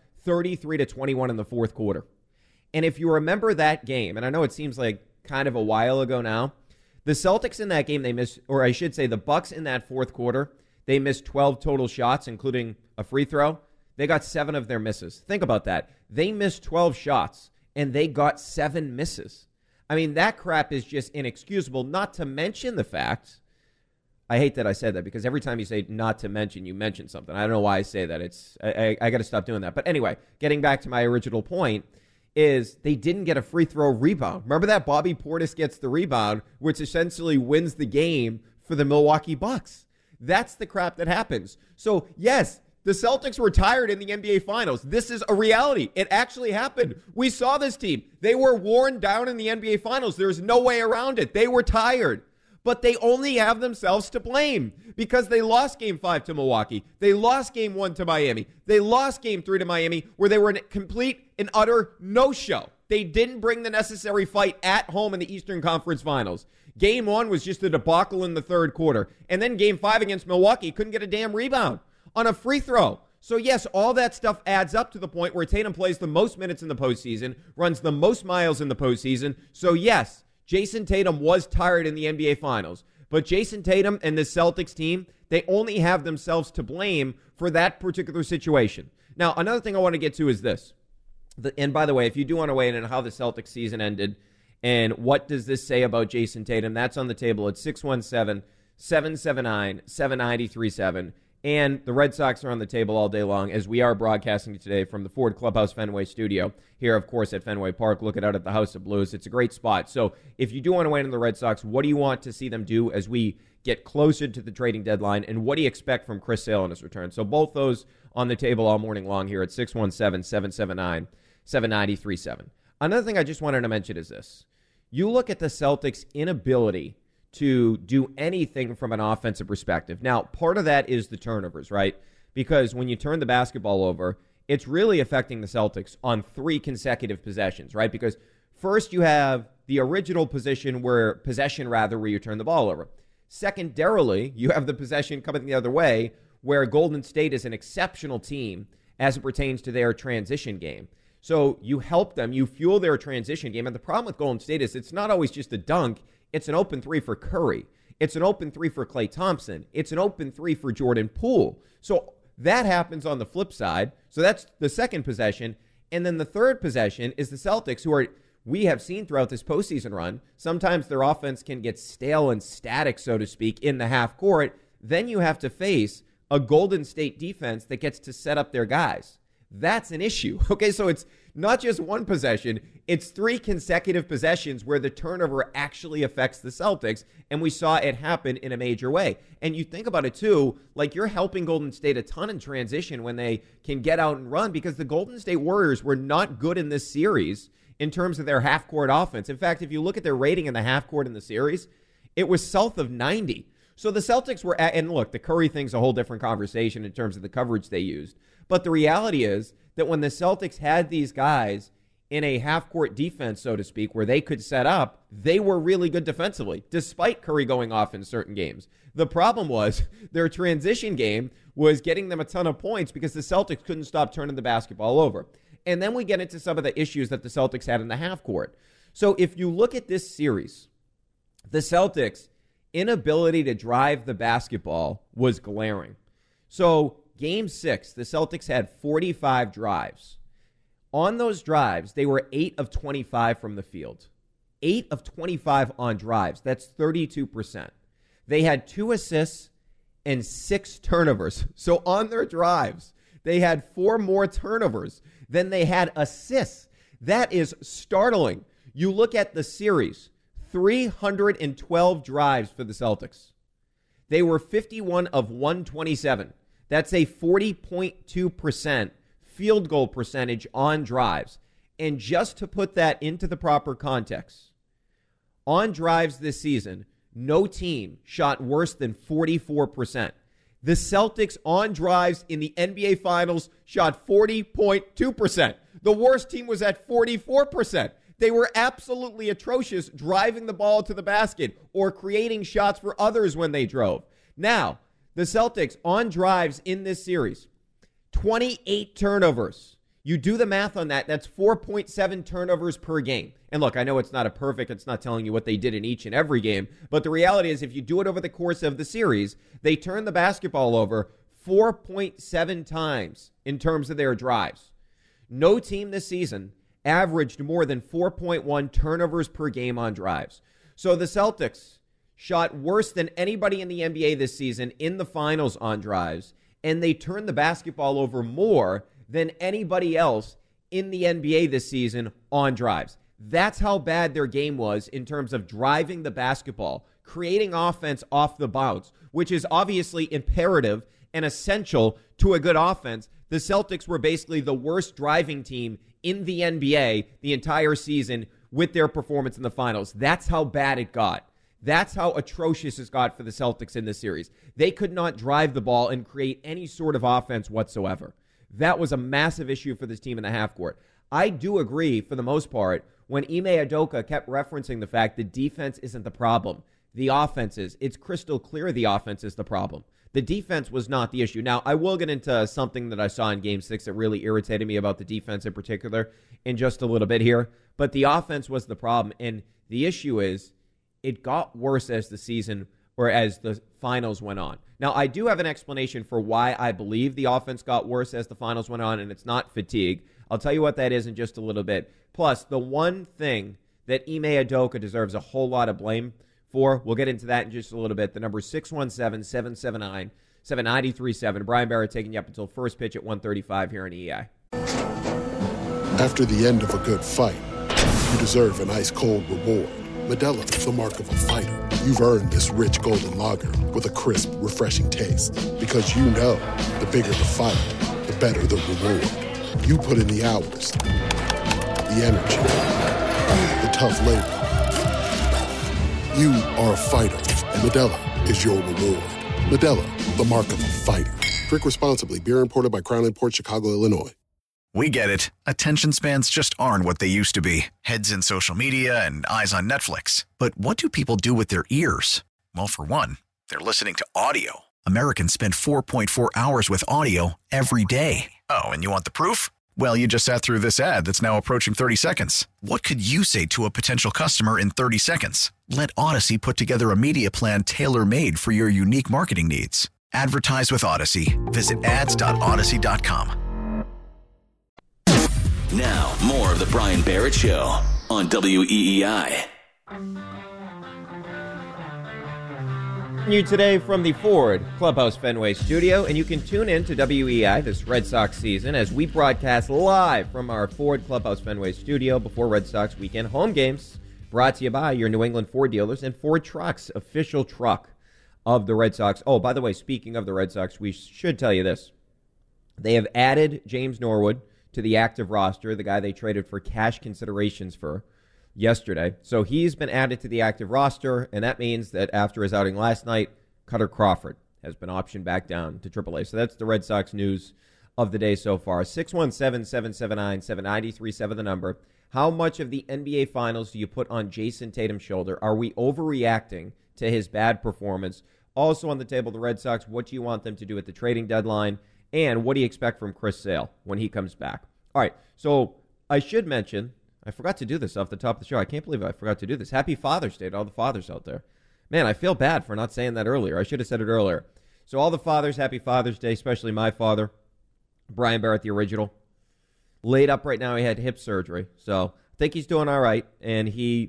33-21 in the fourth quarter. And if you remember that game, and I know it seems like kind of a while ago now, the Celtics in that game, they missed, or I should say the Bucks in that fourth quarter, they missed 12 total shots, including a free throw. They got 7 of their misses. Think about that. They missed 12 shots, and they got 7 misses. I mean, that crap is just inexcusable, not to mention the fact, I hate that I said that, because every time you say not to mention, you mention something. I don't know why I say that. I got to stop doing that. But anyway, getting back to my original point, is they didn't get a free throw rebound. Remember that Bobby Portis gets the rebound, which essentially wins the game for the Milwaukee Bucks. That's the crap that happens. So, yes, the Celtics were tired in the NBA Finals. This is a reality. It actually happened. We saw this team. They were worn down in the NBA Finals. There's no way around it. They were tired. But they only have themselves to blame because they lost Game 5 to Milwaukee. They lost Game 1 to Miami. They lost Game 3 to Miami, where they were in complete and utter no-show. They didn't bring the necessary fight at home in the Eastern Conference Finals. Game 1 was just a debacle in the third quarter. And then Game 5 against Milwaukee, couldn't get a damn rebound on a free throw. So yes, all that stuff adds up to the point where Tatum plays the most minutes in the postseason, runs the most miles in the postseason. So yes, Jason Tatum was tired in the NBA Finals. But Jason Tatum and the Celtics team, they only have themselves to blame for that particular situation. Now, another thing I want to get to is this. And by the way, if you do want to weigh in on how the Celtics season ended and what does this say about Jason Tatum, that's on the table at 617-779-7937. And the Red Sox are on the table all day long as we are broadcasting today from the Ford Clubhouse Fenway studio here, of course, at Fenway Park. Look at the House of Blues. It's a great spot. So if you do want to weigh in on the Red Sox, what do you want to see them do as we get closer to the trading deadline? And what do you expect from Chris Sale on his return? So both those on the table all morning long here at 617-779-7937. Another thing I just wanted to mention is this. You look at the Celtics' inability to do anything from an offensive perspective. Now, part of that is the turnovers, right? Because when you turn the basketball over, it's really affecting the Celtics on 3 consecutive possessions, right? Because first you have the original possession where you turn the ball over. Secondarily, you have the possession coming the other way where Golden State is an exceptional team as it pertains to their transition game. So you help them, you fuel their transition game. And the problem with Golden State is it's not always just a dunk. It's an open three for Curry. It's an open three for Klay Thompson. It's an open three for Jordan Poole. So that happens on the flip side. So that's the second possession. And then the third possession is the Celtics, who we have seen throughout this postseason run, sometimes their offense can get stale and static, so to speak, in the half court. Then you have to face a Golden State defense that gets to set up their guys. That's an issue. Okay, so it's not just one possession. It's 3 consecutive possessions where the turnover actually affects the Celtics, and we saw it happen in a major way. And you think about it, too, like you're helping Golden State a ton in transition when they can get out and run, because the Golden State Warriors were not good in this series in terms of their half-court offense. In fact, if you look at their rating in the half-court in the series, it was south of 90. So the Celtics were and look, the Curry thing's a whole different conversation in terms of the coverage they used. But the reality is that when the Celtics had these guys in a half-court defense, so to speak, where they could set up, they were really good defensively, despite Curry going off in certain games. The problem was their transition game was getting them a ton of points because the Celtics couldn't stop turning the basketball over. And then we get into some of the issues that the Celtics had in the half-court. So if you look at this series, the Celtics' inability to drive the basketball was glaring. So Game 6, the Celtics had 45 drives. On those drives, they were 8 of 25 from the field. 8 of 25 on drives. That's 32%. They had 2 assists and 6 turnovers. So on their drives, they had 4 more turnovers than they had assists. That is startling. You look at the series, 312 drives for the Celtics. They were 51 of 127. That's a 40.2% field goal percentage on drives. And just to put that into the proper context, on drives this season, no team shot worse than 44%. The Celtics on drives in the NBA Finals shot 40.2%. The worst team was at 44%. They were absolutely atrocious driving the ball to the basket or creating shots for others when they drove. Now, the Celtics on drives in this series, 28 turnovers. You do the math on that, that's 4.7 turnovers per game. And look, I know it's not it's not telling you what they did in each and every game, but the reality is if you do it over the course of the series, they turn the basketball over 4.7 times in terms of their drives. No team this season averaged more than 4.1 turnovers per game on drives. So the Celtics shot worse than anybody in the NBA this season in the finals on drives, and they turned the basketball over more than anybody else in the NBA this season on drives. That's how bad their game was in terms of driving the basketball, creating offense off the bounce, which is obviously imperative and essential to a good offense. The Celtics were basically the worst driving team in the NBA the entire season with their performance in the finals. That's how bad it got. That's how atrocious it got for the Celtics in this series. They could not drive the ball and create any sort of offense whatsoever. That was a massive issue for this team in the half court. I do agree, for the most part, when Ime Udoka kept referencing the fact that defense isn't the problem. The offense is. It's crystal clear the offense is the problem. The defense was not the issue. Now, I will get into something that I saw in Game 6 that really irritated me about the defense in particular in just a little bit here. But the offense was the problem. And the issue is it got worse as the season or as the finals went on. Now, I do have an explanation for why I believe the offense got worse as the finals went on, and it's not fatigue. I'll tell you what that is in just a little bit. Plus, the one thing that Ime Udoka deserves a whole lot of blame for, we'll get into that in just a little bit. The number is 617-779-7937. Brian Barrett taking you up until first pitch at 1:35 here on EI. After the end of a good fight, you deserve an ice-cold reward. Modelo is the mark of a fighter. You've earned this rich golden lager with a crisp, refreshing taste. Because you know, the bigger the fight, the better the reward. You put in the hours, the energy, the tough labor. You are a fighter, and Modelo is your reward. Modelo, the mark of a fighter. Drink responsibly. Beer imported by Crown Imports, Chicago, Illinois. We get it. Attention spans just aren't what they used to be. Heads in social media and eyes on Netflix. But what do people do with their ears? Well, for one, they're listening to audio. Americans spend 4.4 hours with audio every day. Oh, and you want the proof? Well, you just sat through this ad that's now approaching 30 seconds. What could you say to a potential customer in 30 seconds? Let Odyssey put together a media plan tailor-made for your unique marketing needs. Advertise with Odyssey. Visit ads.odyssey.com. Now, more of the Brian Barrett Show on WEEI. You today from the Ford Clubhouse Fenway studio, and you can tune in to WEEI this Red Sox season as we broadcast live from our Ford Clubhouse Fenway studio before Red Sox weekend home games, brought to you by your New England Ford dealers and Ford Trucks, official truck of the Red Sox. Oh, by the way, speaking of the Red Sox, we should tell you this. They have added James Norwood to the active roster, the guy they traded for cash considerations for yesterday. So he's been added to the active roster, and that means that after his outing last night, Cutter Crawford has been optioned back down to AAA. So that's the Red Sox news of the day so far. 617-779-7937, the number. How much of the NBA Finals do you put on Jason Tatum's shoulder? Are we overreacting to his bad performance? Also on the table, the Red Sox, what do you want them to do at the trading deadline? And what do you expect from Chris Sale when he comes back? All right, so I should mention, I forgot to do this off the top of the show. I can't believe I forgot to do this. Happy Father's Day to all the fathers out there. Man, I feel bad for not saying that earlier. I should have said it earlier. So all the fathers, happy Father's Day, especially my father, Brian Barrett, the original. Laid up right now. He had hip surgery. So I think he's doing all right. And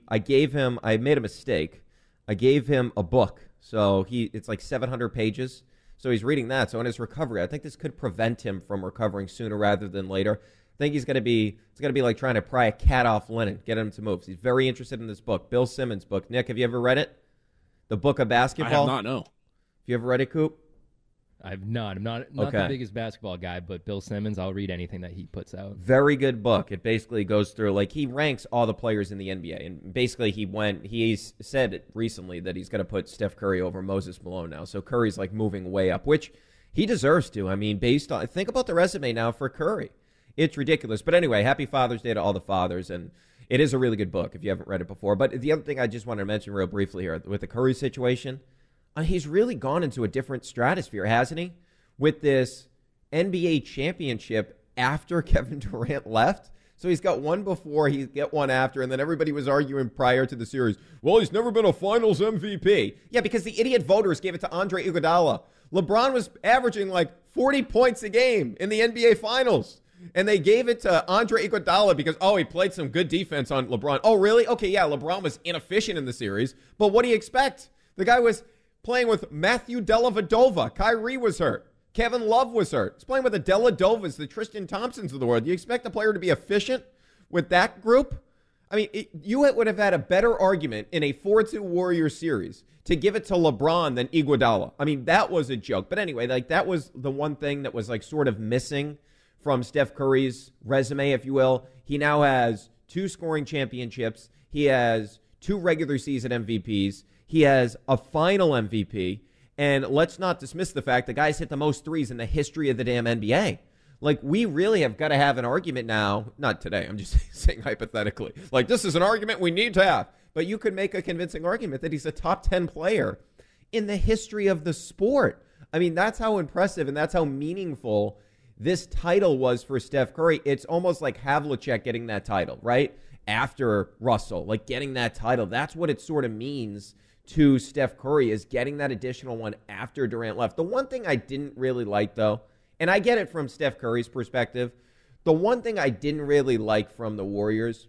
I made a mistake. I gave him a book. So it's like 700 pages. So he's reading that. So in his recovery, I think this could prevent him from recovering sooner rather than later. I think it's going to be like trying to pry a cat off linen, get him to move. He's very interested in this book, Bill Simmons' book. Nick, have you ever read it? The Book of Basketball? I have not, no. Have you ever read it, Coop? I've not. I'm not the biggest basketball guy, but Bill Simmons, I'll read anything that he puts out. Very good book. It basically goes through, like, he ranks all the players in the NBA. And basically he's said recently that he's going to put Steph Curry over Moses Malone now. So Curry's, like, moving way up, which he deserves to. I mean, think about the resume now for Curry. It's ridiculous. But anyway, happy Father's Day to all the fathers. And it is a really good book if you haven't read it before. But the other thing I just want to mention real briefly here, with the Curry situation, he's really gone into a different stratosphere, hasn't he? With this NBA championship after Kevin Durant left. So he's got one before, he's got one after, and then everybody was arguing prior to the series, well, he's never been a finals MVP. Yeah, because the idiot voters gave it to Andre Iguodala. LeBron was averaging like 40 points a game in the NBA finals. And they gave it to Andre Iguodala because, he played some good defense on LeBron. Oh, really? Okay, yeah, LeBron was inefficient in the series. But what do you expect? The guy was playing with Matthew Dellavedova. Kyrie was hurt. Kevin Love was hurt. He's playing with the Dellavedovas, the Tristan Thompsons of the world. Do you expect a player to be efficient with that group? I mean, you would have had a better argument in a 4-2 Warriors series to give it to LeBron than Iguodala. I mean, that was a joke. But anyway, like, that was the one thing that was, like, sort of missing from Steph Curry's resume, if you will. He now has 2 scoring championships. He has 2 regular season MVPs. He has a final MVP. And let's not dismiss the fact the guy's hit the most threes in the history of the damn NBA. Like, we really have got to have an argument now. Not today. I'm just saying hypothetically. Like, this is an argument we need to have. But you could make a convincing argument that he's a top 10 player in the history of the sport. I mean, that's how impressive and that's how meaningful this title was for Steph Curry. It's almost like Havlicek getting that title, right? After Russell, like getting that title. That's what it sort of means to Steph Curry, is getting that additional one after Durant left. The one thing I didn't really like, though, and I get it from Steph Curry's perspective, the one thing I didn't really like from the Warriors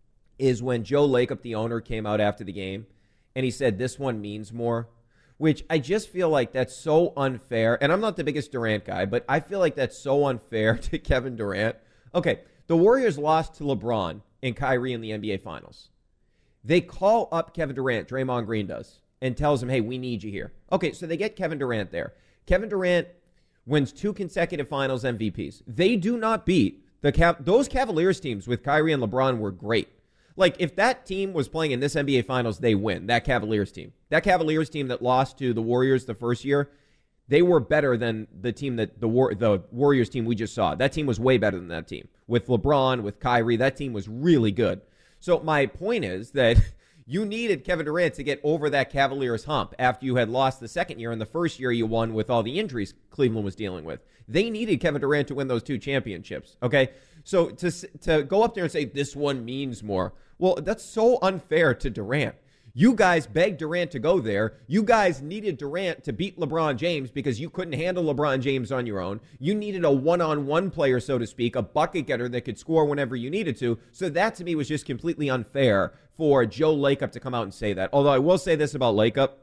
is when Joe Lacob, the owner, came out after the game and he said, this one means more. Which I just feel like that's so unfair. And I'm not the biggest Durant guy, but I feel like that's so unfair to Kevin Durant. Okay, the Warriors lost to LeBron and Kyrie in the NBA Finals. They call up Kevin Durant, Draymond Green does, and tells him, hey, we need you here. Okay, so they get Kevin Durant there. Kevin Durant wins 2 consecutive Finals MVPs. They do not beat those Cavaliers teams with Kyrie and LeBron were great. Like, if that team was playing in this NBA Finals, they win, that Cavaliers team. That Cavaliers team that lost to the Warriors the first year, they were better than the team that the Warriors team we just saw. That team was way better than that team. With LeBron, with Kyrie, that team was really good. So my point is that You needed Kevin Durant to get over that Cavaliers hump after you had lost the second year, and the first year you won with all the injuries Cleveland was dealing with. They needed Kevin Durant to win those 2 championships, okay? So to go up there and say this one means more, well, that's so unfair to Durant. You guys begged Durant to go there. You guys needed Durant to beat LeBron James because you couldn't handle LeBron James on your own. You needed a one-on-one player, so to speak, a bucket getter that could score whenever you needed to. So that, to me, was just completely unfair for Joe Lacob to come out and say that. Although I will say this about Lacob.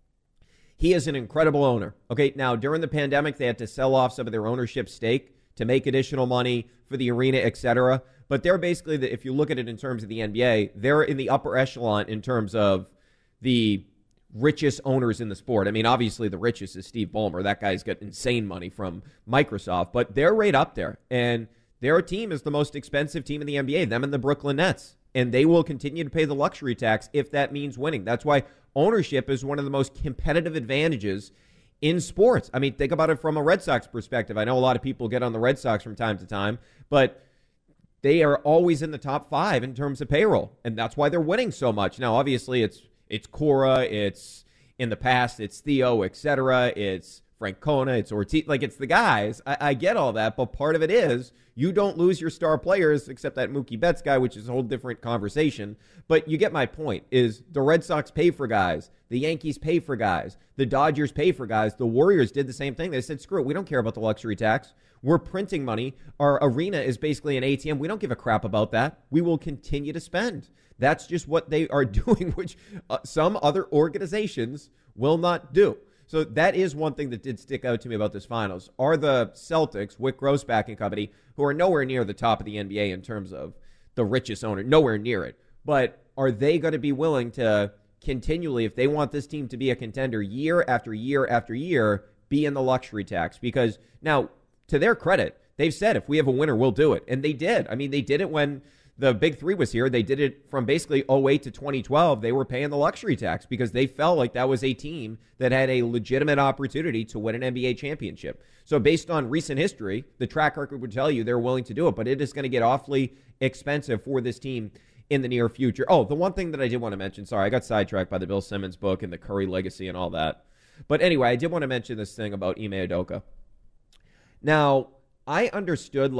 He is an incredible owner. Okay, now, during the pandemic, they had to sell off some of their ownership stake to make additional money for the arena, etc. But they're basically, if you look at it in terms of the NBA, they're in the upper echelon in terms of the richest owners in the sport. I mean, obviously the richest is Steve Ballmer. That guy's got insane money from Microsoft, but they're right up there. And their team is the most expensive team in the NBA, them and the Brooklyn Nets. And they will continue to pay the luxury tax if that means winning. That's why ownership is one of the most competitive advantages in sports. I mean, think about it from a Red Sox perspective. I know a lot of people get on the Red Sox from time to time, but they are always in the top 5 in terms of payroll, and that's why they're winning so much. Now, obviously, it's Cora, it's in the past, it's Theo, etc., it's Francona, it's Ortiz, like it's the guys. I get all that, but part of it is you don't lose your star players, except that Mookie Betts guy, which is a whole different conversation. But you get my point, is the Red Sox pay for guys, the Yankees pay for guys, the Dodgers pay for guys, the Warriors did the same thing. They said, screw it, we don't care about the luxury tax. We're printing money. Our arena is basically an ATM. We don't give a crap about that. We will continue to spend. That's just what they are doing, which some other organizations will not do. So that is one thing that did stick out to me about this finals. Are the Celtics, Wyc Grousbeck and company, who are nowhere near the top of the NBA in terms of the richest owner, nowhere near it. But are they going to be willing to continually, if they want this team to be a contender year after year after year, be in the luxury tax? Because now, to their credit, they've said if we have a winner, we'll do it. And they did. I mean, they did it when the Big Three was here. They did it from basically 2008 to 2012. They were paying the luxury tax because they felt like that was a team that had a legitimate opportunity to win an NBA championship. So based on recent history, the track record would tell you they're willing to do it, but it is going to get awfully expensive for this team in the near future. Oh, the one thing that I did want to mention, sorry, I got sidetracked by the Bill Simmons book and the Curry legacy and all that. But anyway, I did want to mention this thing about Ime Udoka. Now, I understood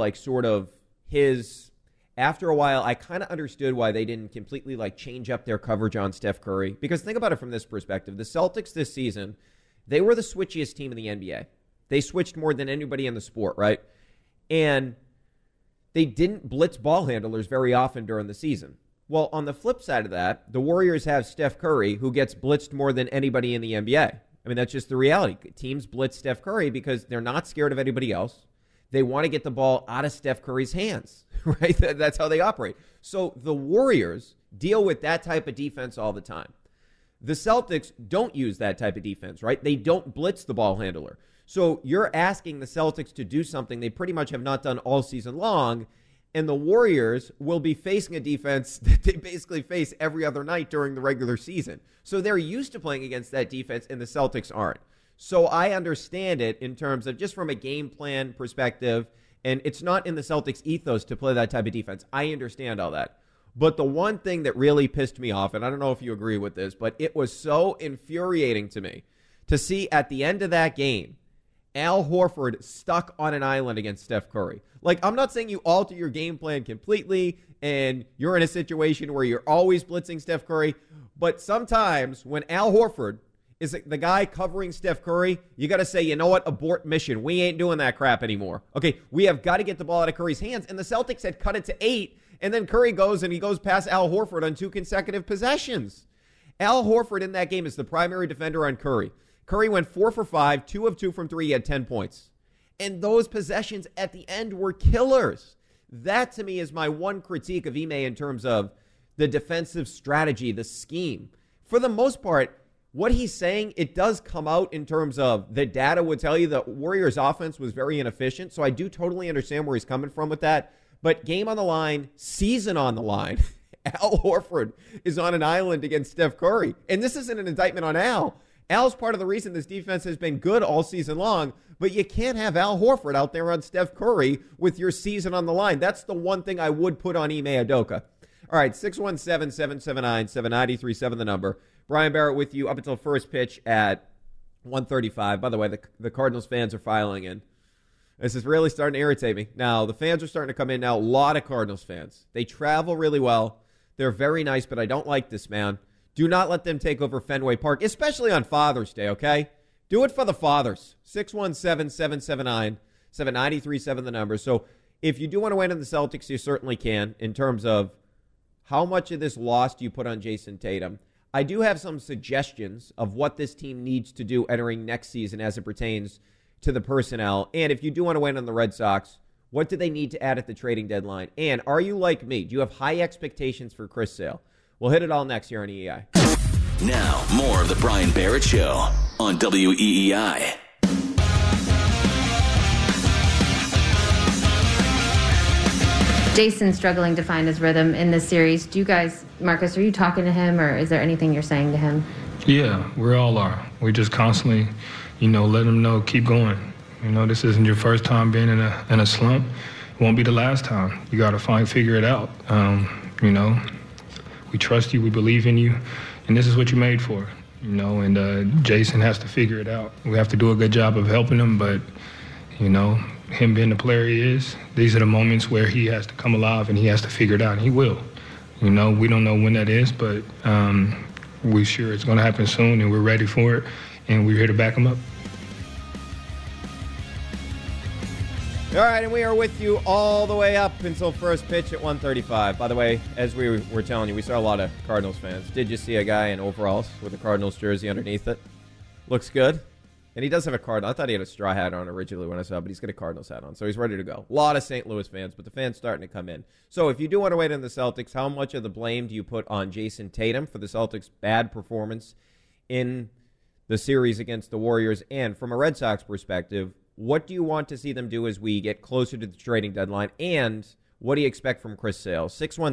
after a while, I kind of understood why they didn't completely change up their coverage on Steph Curry. Because think about it from this perspective. The Celtics this season, they were the switchiest team in the NBA. They switched more than anybody in the sport, right? And they didn't blitz ball handlers very often during the season. Well, on the flip side of that, the Warriors have Steph Curry, who gets blitzed more than anybody in the NBA. I mean, that's just the reality. Teams blitz Steph Curry because they're not scared of anybody else. They want to get the ball out of Steph Curry's hands, right? That's how they operate. So the Warriors deal with that type of defense all the time. The Celtics don't use that type of defense, right? They don't blitz the ball handler. So you're asking the Celtics to do something they pretty much have not done all season long, and the Warriors will be facing a defense that they basically face every other night during the regular season. So they're used to playing against that defense, and the Celtics aren't. So I understand it in terms of just from a game plan perspective, and it's not in the Celtics' ethos to play that type of defense. I understand all that. But the one thing that really pissed me off, and I don't know if you agree with this, but it was so infuriating to me to see at the end of that game, Al Horford stuck on an island against Steph Curry. I'm not saying you alter your game plan completely and you're in a situation where you're always blitzing Steph Curry, but sometimes when Al Horford is the guy covering Steph Curry, you got to say, you know what, abort mission. We ain't doing that crap anymore. Okay, we have got to get the ball out of Curry's hands, and the Celtics had cut it to 8, and then Curry goes past Al Horford on 2 consecutive possessions. Al Horford in that game is the primary defender on Curry. Curry went 4 for 5, 2 of 2 from 3. He had 10 points. And those possessions at the end were killers. That, to me, is my one critique of Ime in terms of the defensive strategy, the scheme. For the most part, what he's saying, it does come out in terms of the data would tell you the Warriors' offense was very inefficient. So I do totally understand where he's coming from with that. But game on the line, season on the line, Al Horford is on an island against Steph Curry. And this isn't an indictment on Al. Al's part of the reason this defense has been good all season long, but you can't have Al Horford out there on Steph Curry with your season on the line. That's the one thing I would put on Ime Udoka. All right, 617-779-7937, the number. Brian Barrett with you up until first pitch at 1:35. By the way, the Cardinals fans are filing in. This is really starting to irritate me. Now, the fans are starting to come in now. A lot of Cardinals fans. They travel really well. They're very nice, but I don't like this, man. Do not let them take over Fenway Park, especially on Father's Day, okay? Do it for the fathers. 617-779-7937, the number. So if you do want to win in the Celtics, you certainly can in terms of how much of this loss do you put on Jason Tatum. I do have some suggestions of what this team needs to do entering next season as it pertains to the personnel. And if you do want to win on the Red Sox, what do they need to add at the trading deadline? And are you like me? Do you have high expectations for Chris Sale? We'll hit it all next here on EEI. Now, more of the Brian Barrett Show on WEEI. Jason's struggling to find his rhythm in this series. Do you guys, Marcus, are you talking to him, or is there anything you're saying to him? Yeah, we all are. We just constantly, let him know, keep going. This isn't your first time being in a slump. It won't be the last time. You got to figure it out. We trust you, we believe in you, and this is what you're made for. And Jason has to figure it out. We have to do a good job of helping him, but, him being the player he is, these are the moments where he has to come alive and he has to figure it out, and he will. We don't know when that is, but we're sure it's going to happen soon, and we're ready for it, and we're here to back him up. All right, and we are with you all the way up until first pitch at 1:35. By the way, as we were telling you, we saw a lot of Cardinals fans. Did you see a guy in overalls with a Cardinals jersey underneath it? Looks good. And he does have a Cardinal. I thought he had a straw hat on originally when I saw it, but he's got a Cardinals hat on, so he's ready to go. A lot of St. Louis fans, but the fans starting to come in. So if you do want to wait on the Celtics, how much of the blame do you put on Jason Tatum for the Celtics' bad performance in the series against the Warriors? And from a Red Sox perspective, what do you want to see them do as we get closer to the trading deadline? And what do you expect from Chris Sale?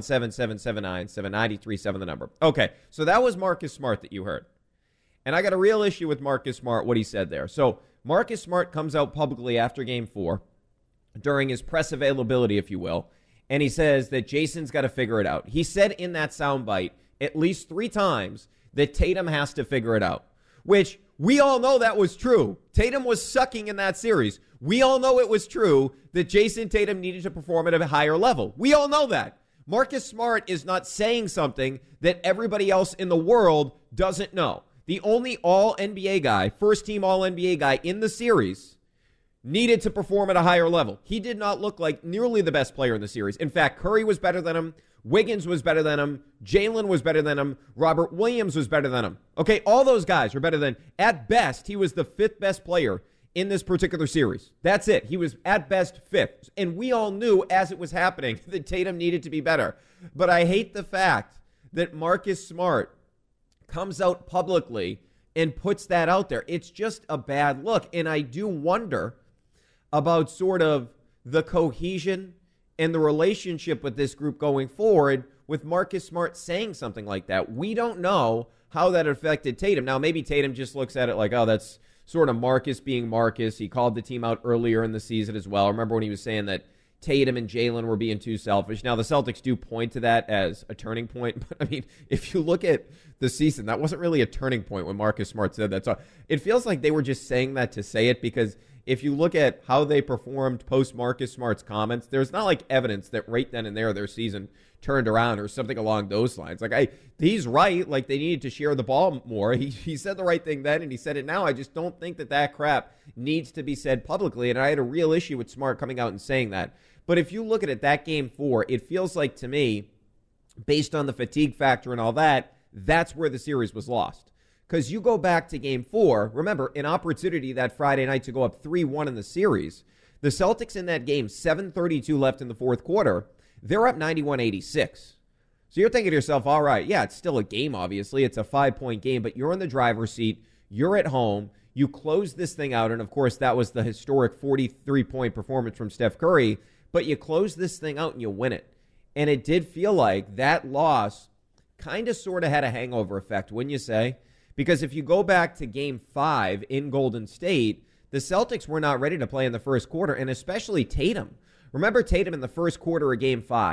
617-779-7937, the number. Okay, so that was Marcus Smart that you heard. And I got a real issue with Marcus Smart, what he said there. So Marcus Smart comes out publicly after Game 4, during his press availability, if you will, and he says that Jason's got to figure it out. He said in that soundbite at least 3 times that Tatum has to figure it out, which we all know that was true. Tatum was sucking in that series. We all know it was true that Jason Tatum needed to perform at a higher level. We all know that. Marcus Smart is not saying something that everybody else in the world doesn't know. The only all-NBA guy, first-team all-NBA guy in the series, needed to perform at a higher level. He did not look like nearly the best player in the series. In fact, Curry was better than him. Wiggins was better than him. Jalen was better than him. Robert Williams was better than him. Okay, all those guys were better than. At best, he was the 5th best player in this particular series. That's it. He was at best 5th. And we all knew as it was happening that Tatum needed to be better. But I hate the fact that Marcus Smart comes out publicly and puts that out there. It's just a bad look. And I do wonder about sort of the cohesion and the relationship with this group going forward with Marcus Smart saying something like that. We don't know how that affected Tatum. Now, maybe Tatum just looks at it like, oh, that's sort of Marcus being Marcus. He called the team out earlier in the season as well. Remember when he was saying that Tatum and Jalen were being too selfish. Now, the Celtics do point to that as a turning point. But, I mean, if you look at the season, that wasn't really a turning point when Marcus Smart said that. So it feels like they were just saying that to say it, because if you look at how they performed post Marcus Smart's comments, there's not like evidence that right then and there their season turned around or something along those lines. Like, he's right. Like, they needed to share the ball more. He said the right thing then, and he said it now. I just don't think that crap needs to be said publicly. And I had a real issue with Smart coming out and saying that. But if you look at it, that Game 4, it feels like to me, based on the fatigue factor and all that, that's where the series was lost. Because you go back to Game 4, remember, an opportunity that Friday night to go up 3-1 in the series. The Celtics in that game, 7:32 left in the fourth quarter, they're up 91-86. So you're thinking to yourself, all right, yeah, it's still a game, obviously. It's a 5-point game, but you're in the driver's seat. You're at home. You close this thing out, and, of course, that was the historic 43-point performance from Steph Curry. But you close this thing out and you win it. And it did feel like that loss kind of sort of had a hangover effect, wouldn't you say? Because if you go back to Game 5 in Golden State, the Celtics were not ready to play in the first quarter, and especially Tatum. Remember Tatum in the first quarter of Game 5.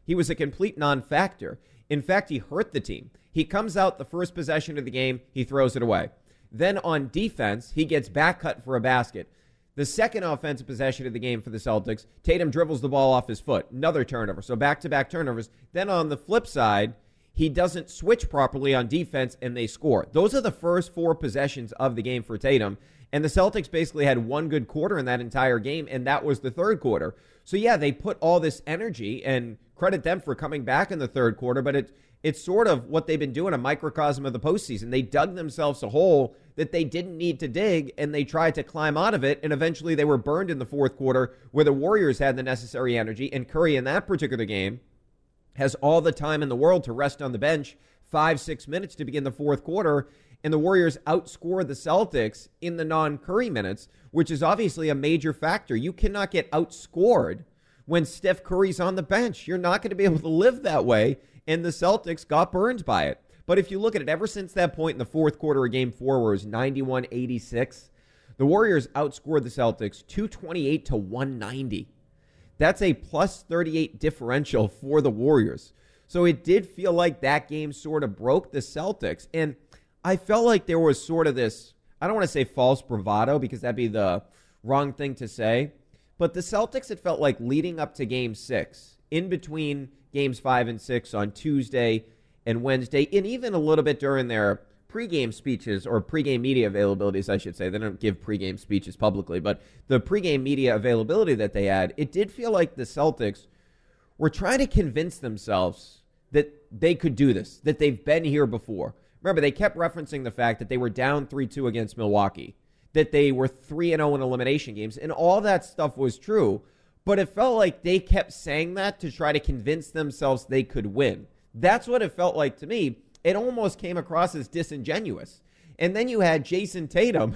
He was a complete non-factor. In fact, he hurt the team. He comes out the first possession of the game, he throws it away. Then on defense, he gets back cut for a basket. The second offensive possession of the game for the Celtics, Tatum dribbles the ball off his foot. Another turnover. So back-to-back turnovers. Then on the flip side, he doesn't switch properly on defense, and they score. Those are the first 4 possessions of the game for Tatum. And the Celtics basically had one good quarter in that entire game, and that was the third quarter. So, yeah, they put all this energy, and credit them for coming back in the third quarter, but it's sort of what they've been doing, a microcosm of the postseason. They dug themselves a hole that they didn't need to dig, and they tried to climb out of it, and eventually they were burned in the fourth quarter where the Warriors had the necessary energy, and Curry in that particular game has all the time in the world to rest on the bench, 5-6 minutes to begin the fourth quarter, and the Warriors outscored the Celtics in the non-Curry minutes, which is obviously a major factor. You cannot get outscored when Steph Curry's on the bench. You're not going to be able to live that way, and the Celtics got burned by it. But if you look at it, ever since that point in the fourth quarter of Game 4 where it was 91-86, the Warriors outscored the Celtics 228 to 190. That's a plus 38 differential for the Warriors. So it did feel like that game sort of broke the Celtics. And I felt like there was sort of this, I don't want to say false bravado because that'd be the wrong thing to say, but the Celtics, it felt like leading up to Game 6, in between Games 5 and 6 on Tuesday and Wednesday, and even a little bit during their pregame speeches, or pregame media availabilities, I should say. They don't give pregame speeches publicly, but the pregame media availability that they had, it did feel like the Celtics were trying to convince themselves that they could do this, that they've been here before. Remember, they kept referencing the fact that they were down 3-2 against Milwaukee, that they were 3-0 in elimination games, and all that stuff was true, but it felt like they kept saying that to try to convince themselves they could win. That's what it felt like to me. It almost came across as disingenuous. And then you had Jason Tatum,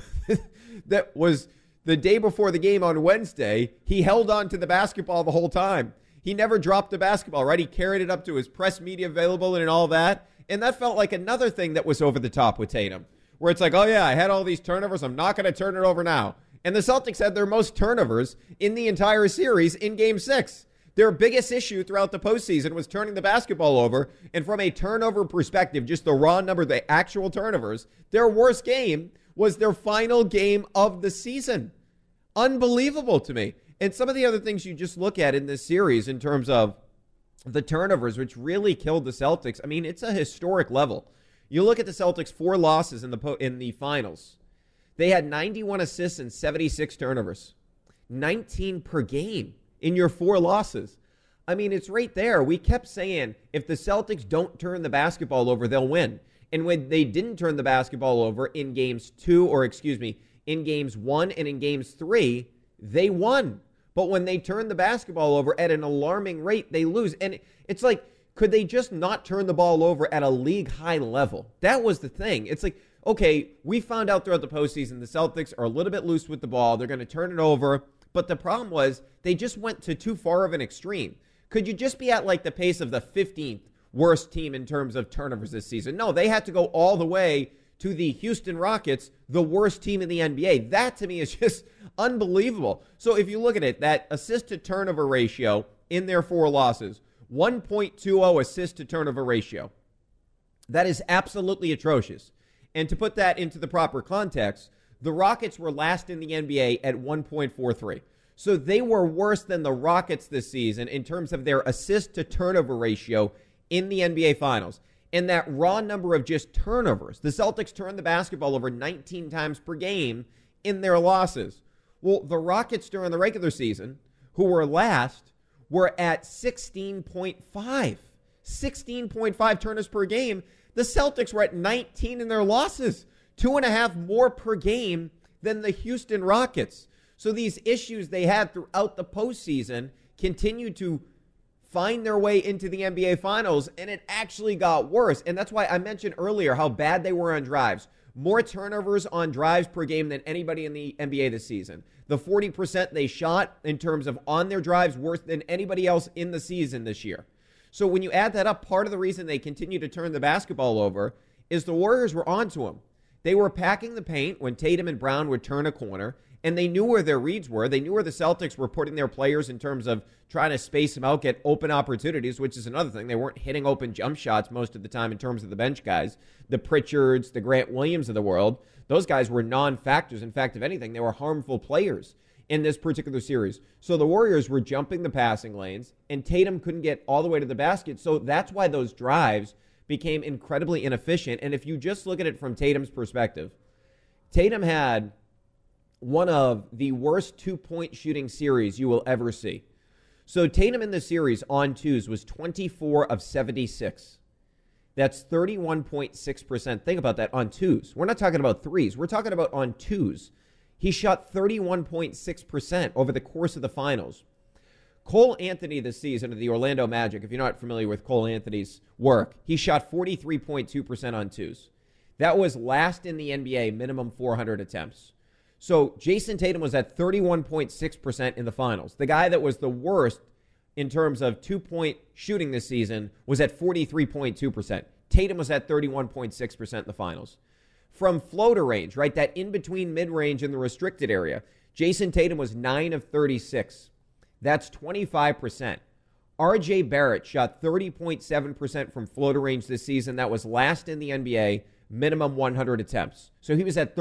that was the day before the game on Wednesday. He held on to the basketball the whole time. He never dropped the basketball, right? He carried it up to his press media available and all that. And that felt like another thing that was over the top with Tatum, where it's like, oh, yeah, I had all these turnovers. I'm not going to turn it over now. And the Celtics had their most turnovers in the entire series in Game 6. Their biggest issue throughout the postseason was turning the basketball over. And from a turnover perspective, just the raw number, the actual turnovers, their worst game was their final game of the season. Unbelievable to me. And some of the other things you just look at in this series in terms of the turnovers, which really killed the Celtics, I mean, it's a historic level. You look at the Celtics' 4 losses in the finals. They had 91 assists and 76 turnovers. 19 per game in your 4 losses. I mean, it's right there. We kept saying, if the Celtics don't turn the basketball over, they'll win. And when they didn't turn the basketball over in Games 1 and in Games 3, they won. But when they turn the basketball over at an alarming rate, they lose. And it's like, could they just not turn the ball over at a league-high level? That was the thing. It's like, okay, we found out throughout the postseason the Celtics are a little bit loose with the ball. They're going to turn it over. But the problem was they just went to too far of an extreme. Could you just be at like the pace of the 15th worst team in terms of turnovers this season? No, they had to go all the way to the Houston Rockets, the worst team in the NBA. That to me is just unbelievable. So if you look at it, that assist to turnover ratio in their 4 losses, 1.20 assist to turnover ratio. That is absolutely atrocious. And to put that into the proper context, the Rockets were last in the NBA at 1.43. So they were worse than the Rockets this season in terms of their assist to turnover ratio in the NBA Finals. And that raw number of just turnovers, the Celtics turned the basketball over 19 times per game in their losses. Well, the Rockets during the regular season, who were last, were at 16.5. 16.5 turnovers per game. The Celtics were at 19 in their losses, 2.5 more per game than the Houston Rockets. So these issues they had throughout the postseason continued to find their way into the NBA Finals, and it actually got worse. And that's why I mentioned earlier how bad they were on drives. More turnovers on drives per game than anybody in the NBA this season. The 40% they shot in terms of on their drives worse than anybody else in the season this year. So when you add that up, part of the reason they continue to turn the basketball over is the Warriors were onto them. They were packing the paint when Tatum and Brown would turn a corner, And they knew where their reads were. They knew where the Celtics were putting their players in terms of trying to space them out, get open opportunities, which is another thing. They weren't hitting open jump shots most of the time in terms of the bench guys. The Pritchards, the Grant Williams of the world, those guys were non-factors. In fact, if anything, they were harmful players in this particular series. So the Warriors were jumping the passing lanes, and Tatum couldn't get all the way to the basket. So that's why those drives became incredibly inefficient. And if you just look at it from Tatum's perspective, Tatum had one of the worst two-point shooting series you will ever see. So Tatum in the series on twos was 24 of 76. That's 31.6%. Think about that, on twos. We're not talking about threes. We're talking about on twos. He shot 31.6% over the course of the finals. Cole Anthony this season of the Orlando Magic, if you're not familiar with Cole Anthony's work, he shot 43.2% on twos. That was last in the NBA, minimum 400 attempts. So Jason Tatum was at 31.6% in the finals. The guy that was the worst in terms of two-point shooting this season was at 43.2%. Tatum was at 31.6% in the finals. From floater range, right, that in-between mid-range in the restricted area, Jason Tatum was 9 of 36. That's 25%. R.J. Barrett shot 30.7% from floater range this season. That was last in the NBA, minimum 100 attempts. So he was at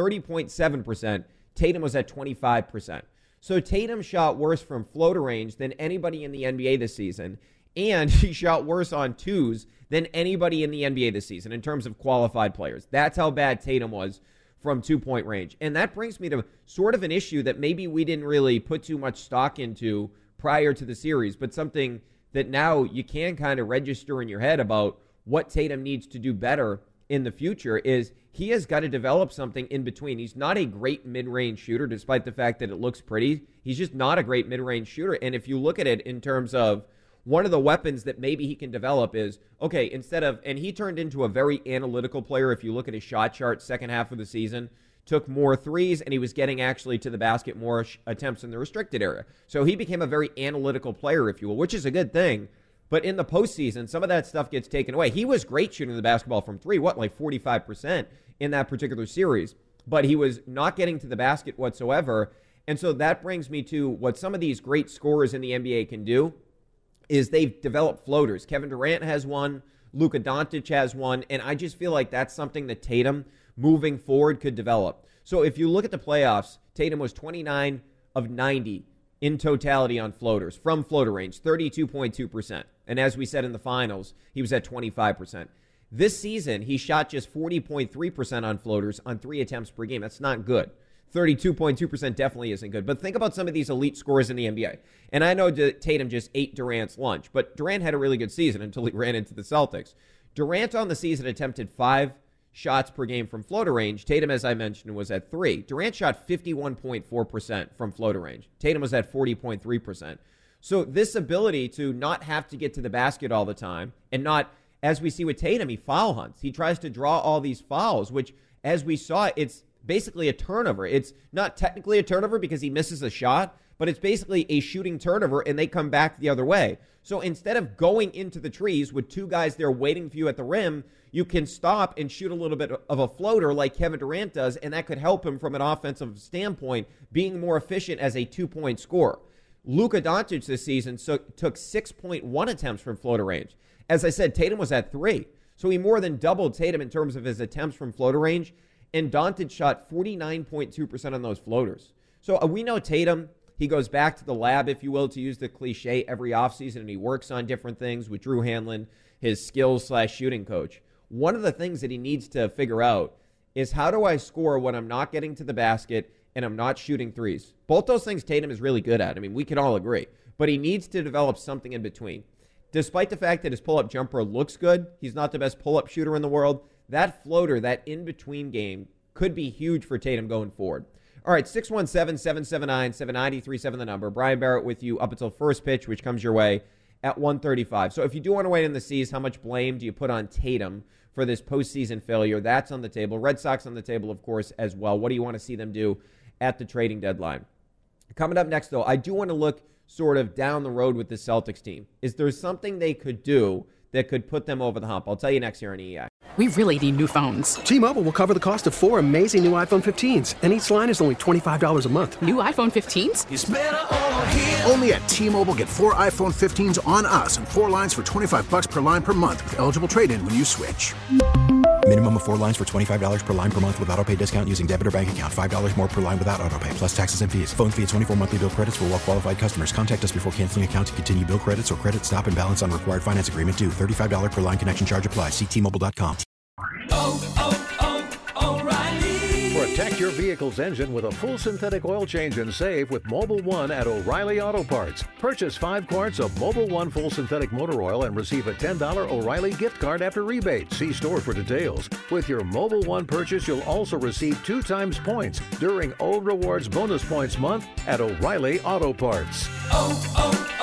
30.7%. Tatum was at 25%. So Tatum shot worse from floater range than anybody in the NBA this season, and he shot worse on twos than anybody in the NBA this season in terms of qualified players. That's how bad Tatum was from two-point range. And that brings me to sort of an issue that maybe we didn't really put too much stock into prior to the series, but something that now you can kind of register in your head about what Tatum needs to do better in the future is he has got to develop something in between. He's not a great mid-range shooter, despite the fact that it looks pretty. He's just not a great mid-range shooter. And if you look at it in terms of one of the weapons that maybe he can develop is, okay, instead of, and he turned into a very analytical player. If you look at his shot chart second half of the season, took more threes, and he was getting actually to the basket more attempts in the restricted area. So he became a very analytical player, if you will, which is a good thing. But in the postseason, some of that stuff gets taken away. He was great shooting the basketball from three, like 45% in that particular series. But he was not getting to the basket whatsoever. And so that brings me to what some of these great scorers in the NBA can do is they've developed floaters. Kevin Durant has one. Luka Doncic has one. And I just feel like that's something that Tatum, moving forward, could develop. So if you look at the playoffs, Tatum was 29 of 90 in totality on floaters, from floater range, 32.2%. And as we said in the finals, he was at 25%. This season, he shot just 40.3% on floaters on 3 attempts per game. That's not good. 32.2% definitely isn't good. But think about some of these elite scorers in the NBA. And I know Tatum just ate Durant's lunch, but Durant had a really good season until he ran into the Celtics. Durant on the season attempted 5 shots per game from floater range. Tatum, as I mentioned, was at 3. Durant shot 51.4% from floater range. Tatum was at 40.3%. So this ability to not have to get to the basket all the time and not, as we see with Tatum, he foul hunts. He tries to draw all these fouls, which, as we saw, it's basically a turnover. It's not technically a turnover because he misses a shot, but it's basically a shooting turnover, and they come back the other way. So instead of going into the trees with 2 guys there waiting for you at the rim, you can stop and shoot a little bit of a floater like Kevin Durant does, and that could help him from an offensive standpoint, being more efficient as a 2-point scorer. Luka Doncic this season took 6.1 attempts from floater range. As I said, Tatum was at 3. So he more than doubled Tatum in terms of his attempts from floater range, and Doncic shot 49.2% on those floaters. So we know Tatum, he goes back to the lab, if you will, to use the cliche, every offseason, and he works on different things with Drew Hanlon, his skills/shooting coach. One of the things that he needs to figure out is, how do I score when I'm not getting to the basket and I'm not shooting threes? Both those things Tatum is really good at. I mean, we can all agree. But he needs to develop something in between. Despite the fact that his pull-up jumper looks good, he's not the best pull-up shooter in the world. That floater, that in-between game, could be huge for Tatum going forward. All right, 617-779-7937, the number. Brian Barrett with you up until first pitch, which comes your way at 1:35. So if you do want to wait in the C's, how much blame do you put on Tatum for this postseason failure? That's on the table. Red Sox on the table, of course, as well. What do you want to see them do at the trading deadline? Coming up next, though, I do want to look sort of down the road with the Celtics team. Is there something they could do that could put them over the hump? I'll tell you next here on EEI. We really need new phones. T-Mobile will cover the cost of 4 amazing new iPhone 15s, and each line is only $25 a month. New iPhone 15s? It's better over here. Only at T-Mobile, get 4 iPhone 15s on us and 4 lines for $25 per line per month with eligible trade-in when you switch. Minimum of 4 lines for $25 per line per month with autopay discount using debit or bank account. $5 more per line without autopay, plus taxes and fees. Phone fee at 24 monthly bill credits for well-qualified customers. Contact us before canceling account to continue bill credits or credit stop and balance on required finance agreement due. $35 per line connection charge applies. See T-Mobile.com. O'Reilly. Protect your vehicle's engine with a full synthetic oil change and save with Mobil 1 at O'Reilly Auto Parts. Purchase 5 quarts of Mobil 1 full synthetic motor oil and receive a $10 O'Reilly gift card after rebate. See store for details. With your Mobil 1 purchase, you'll also receive 2 times points during O Rewards Bonus Points Month at O'Reilly Auto Parts.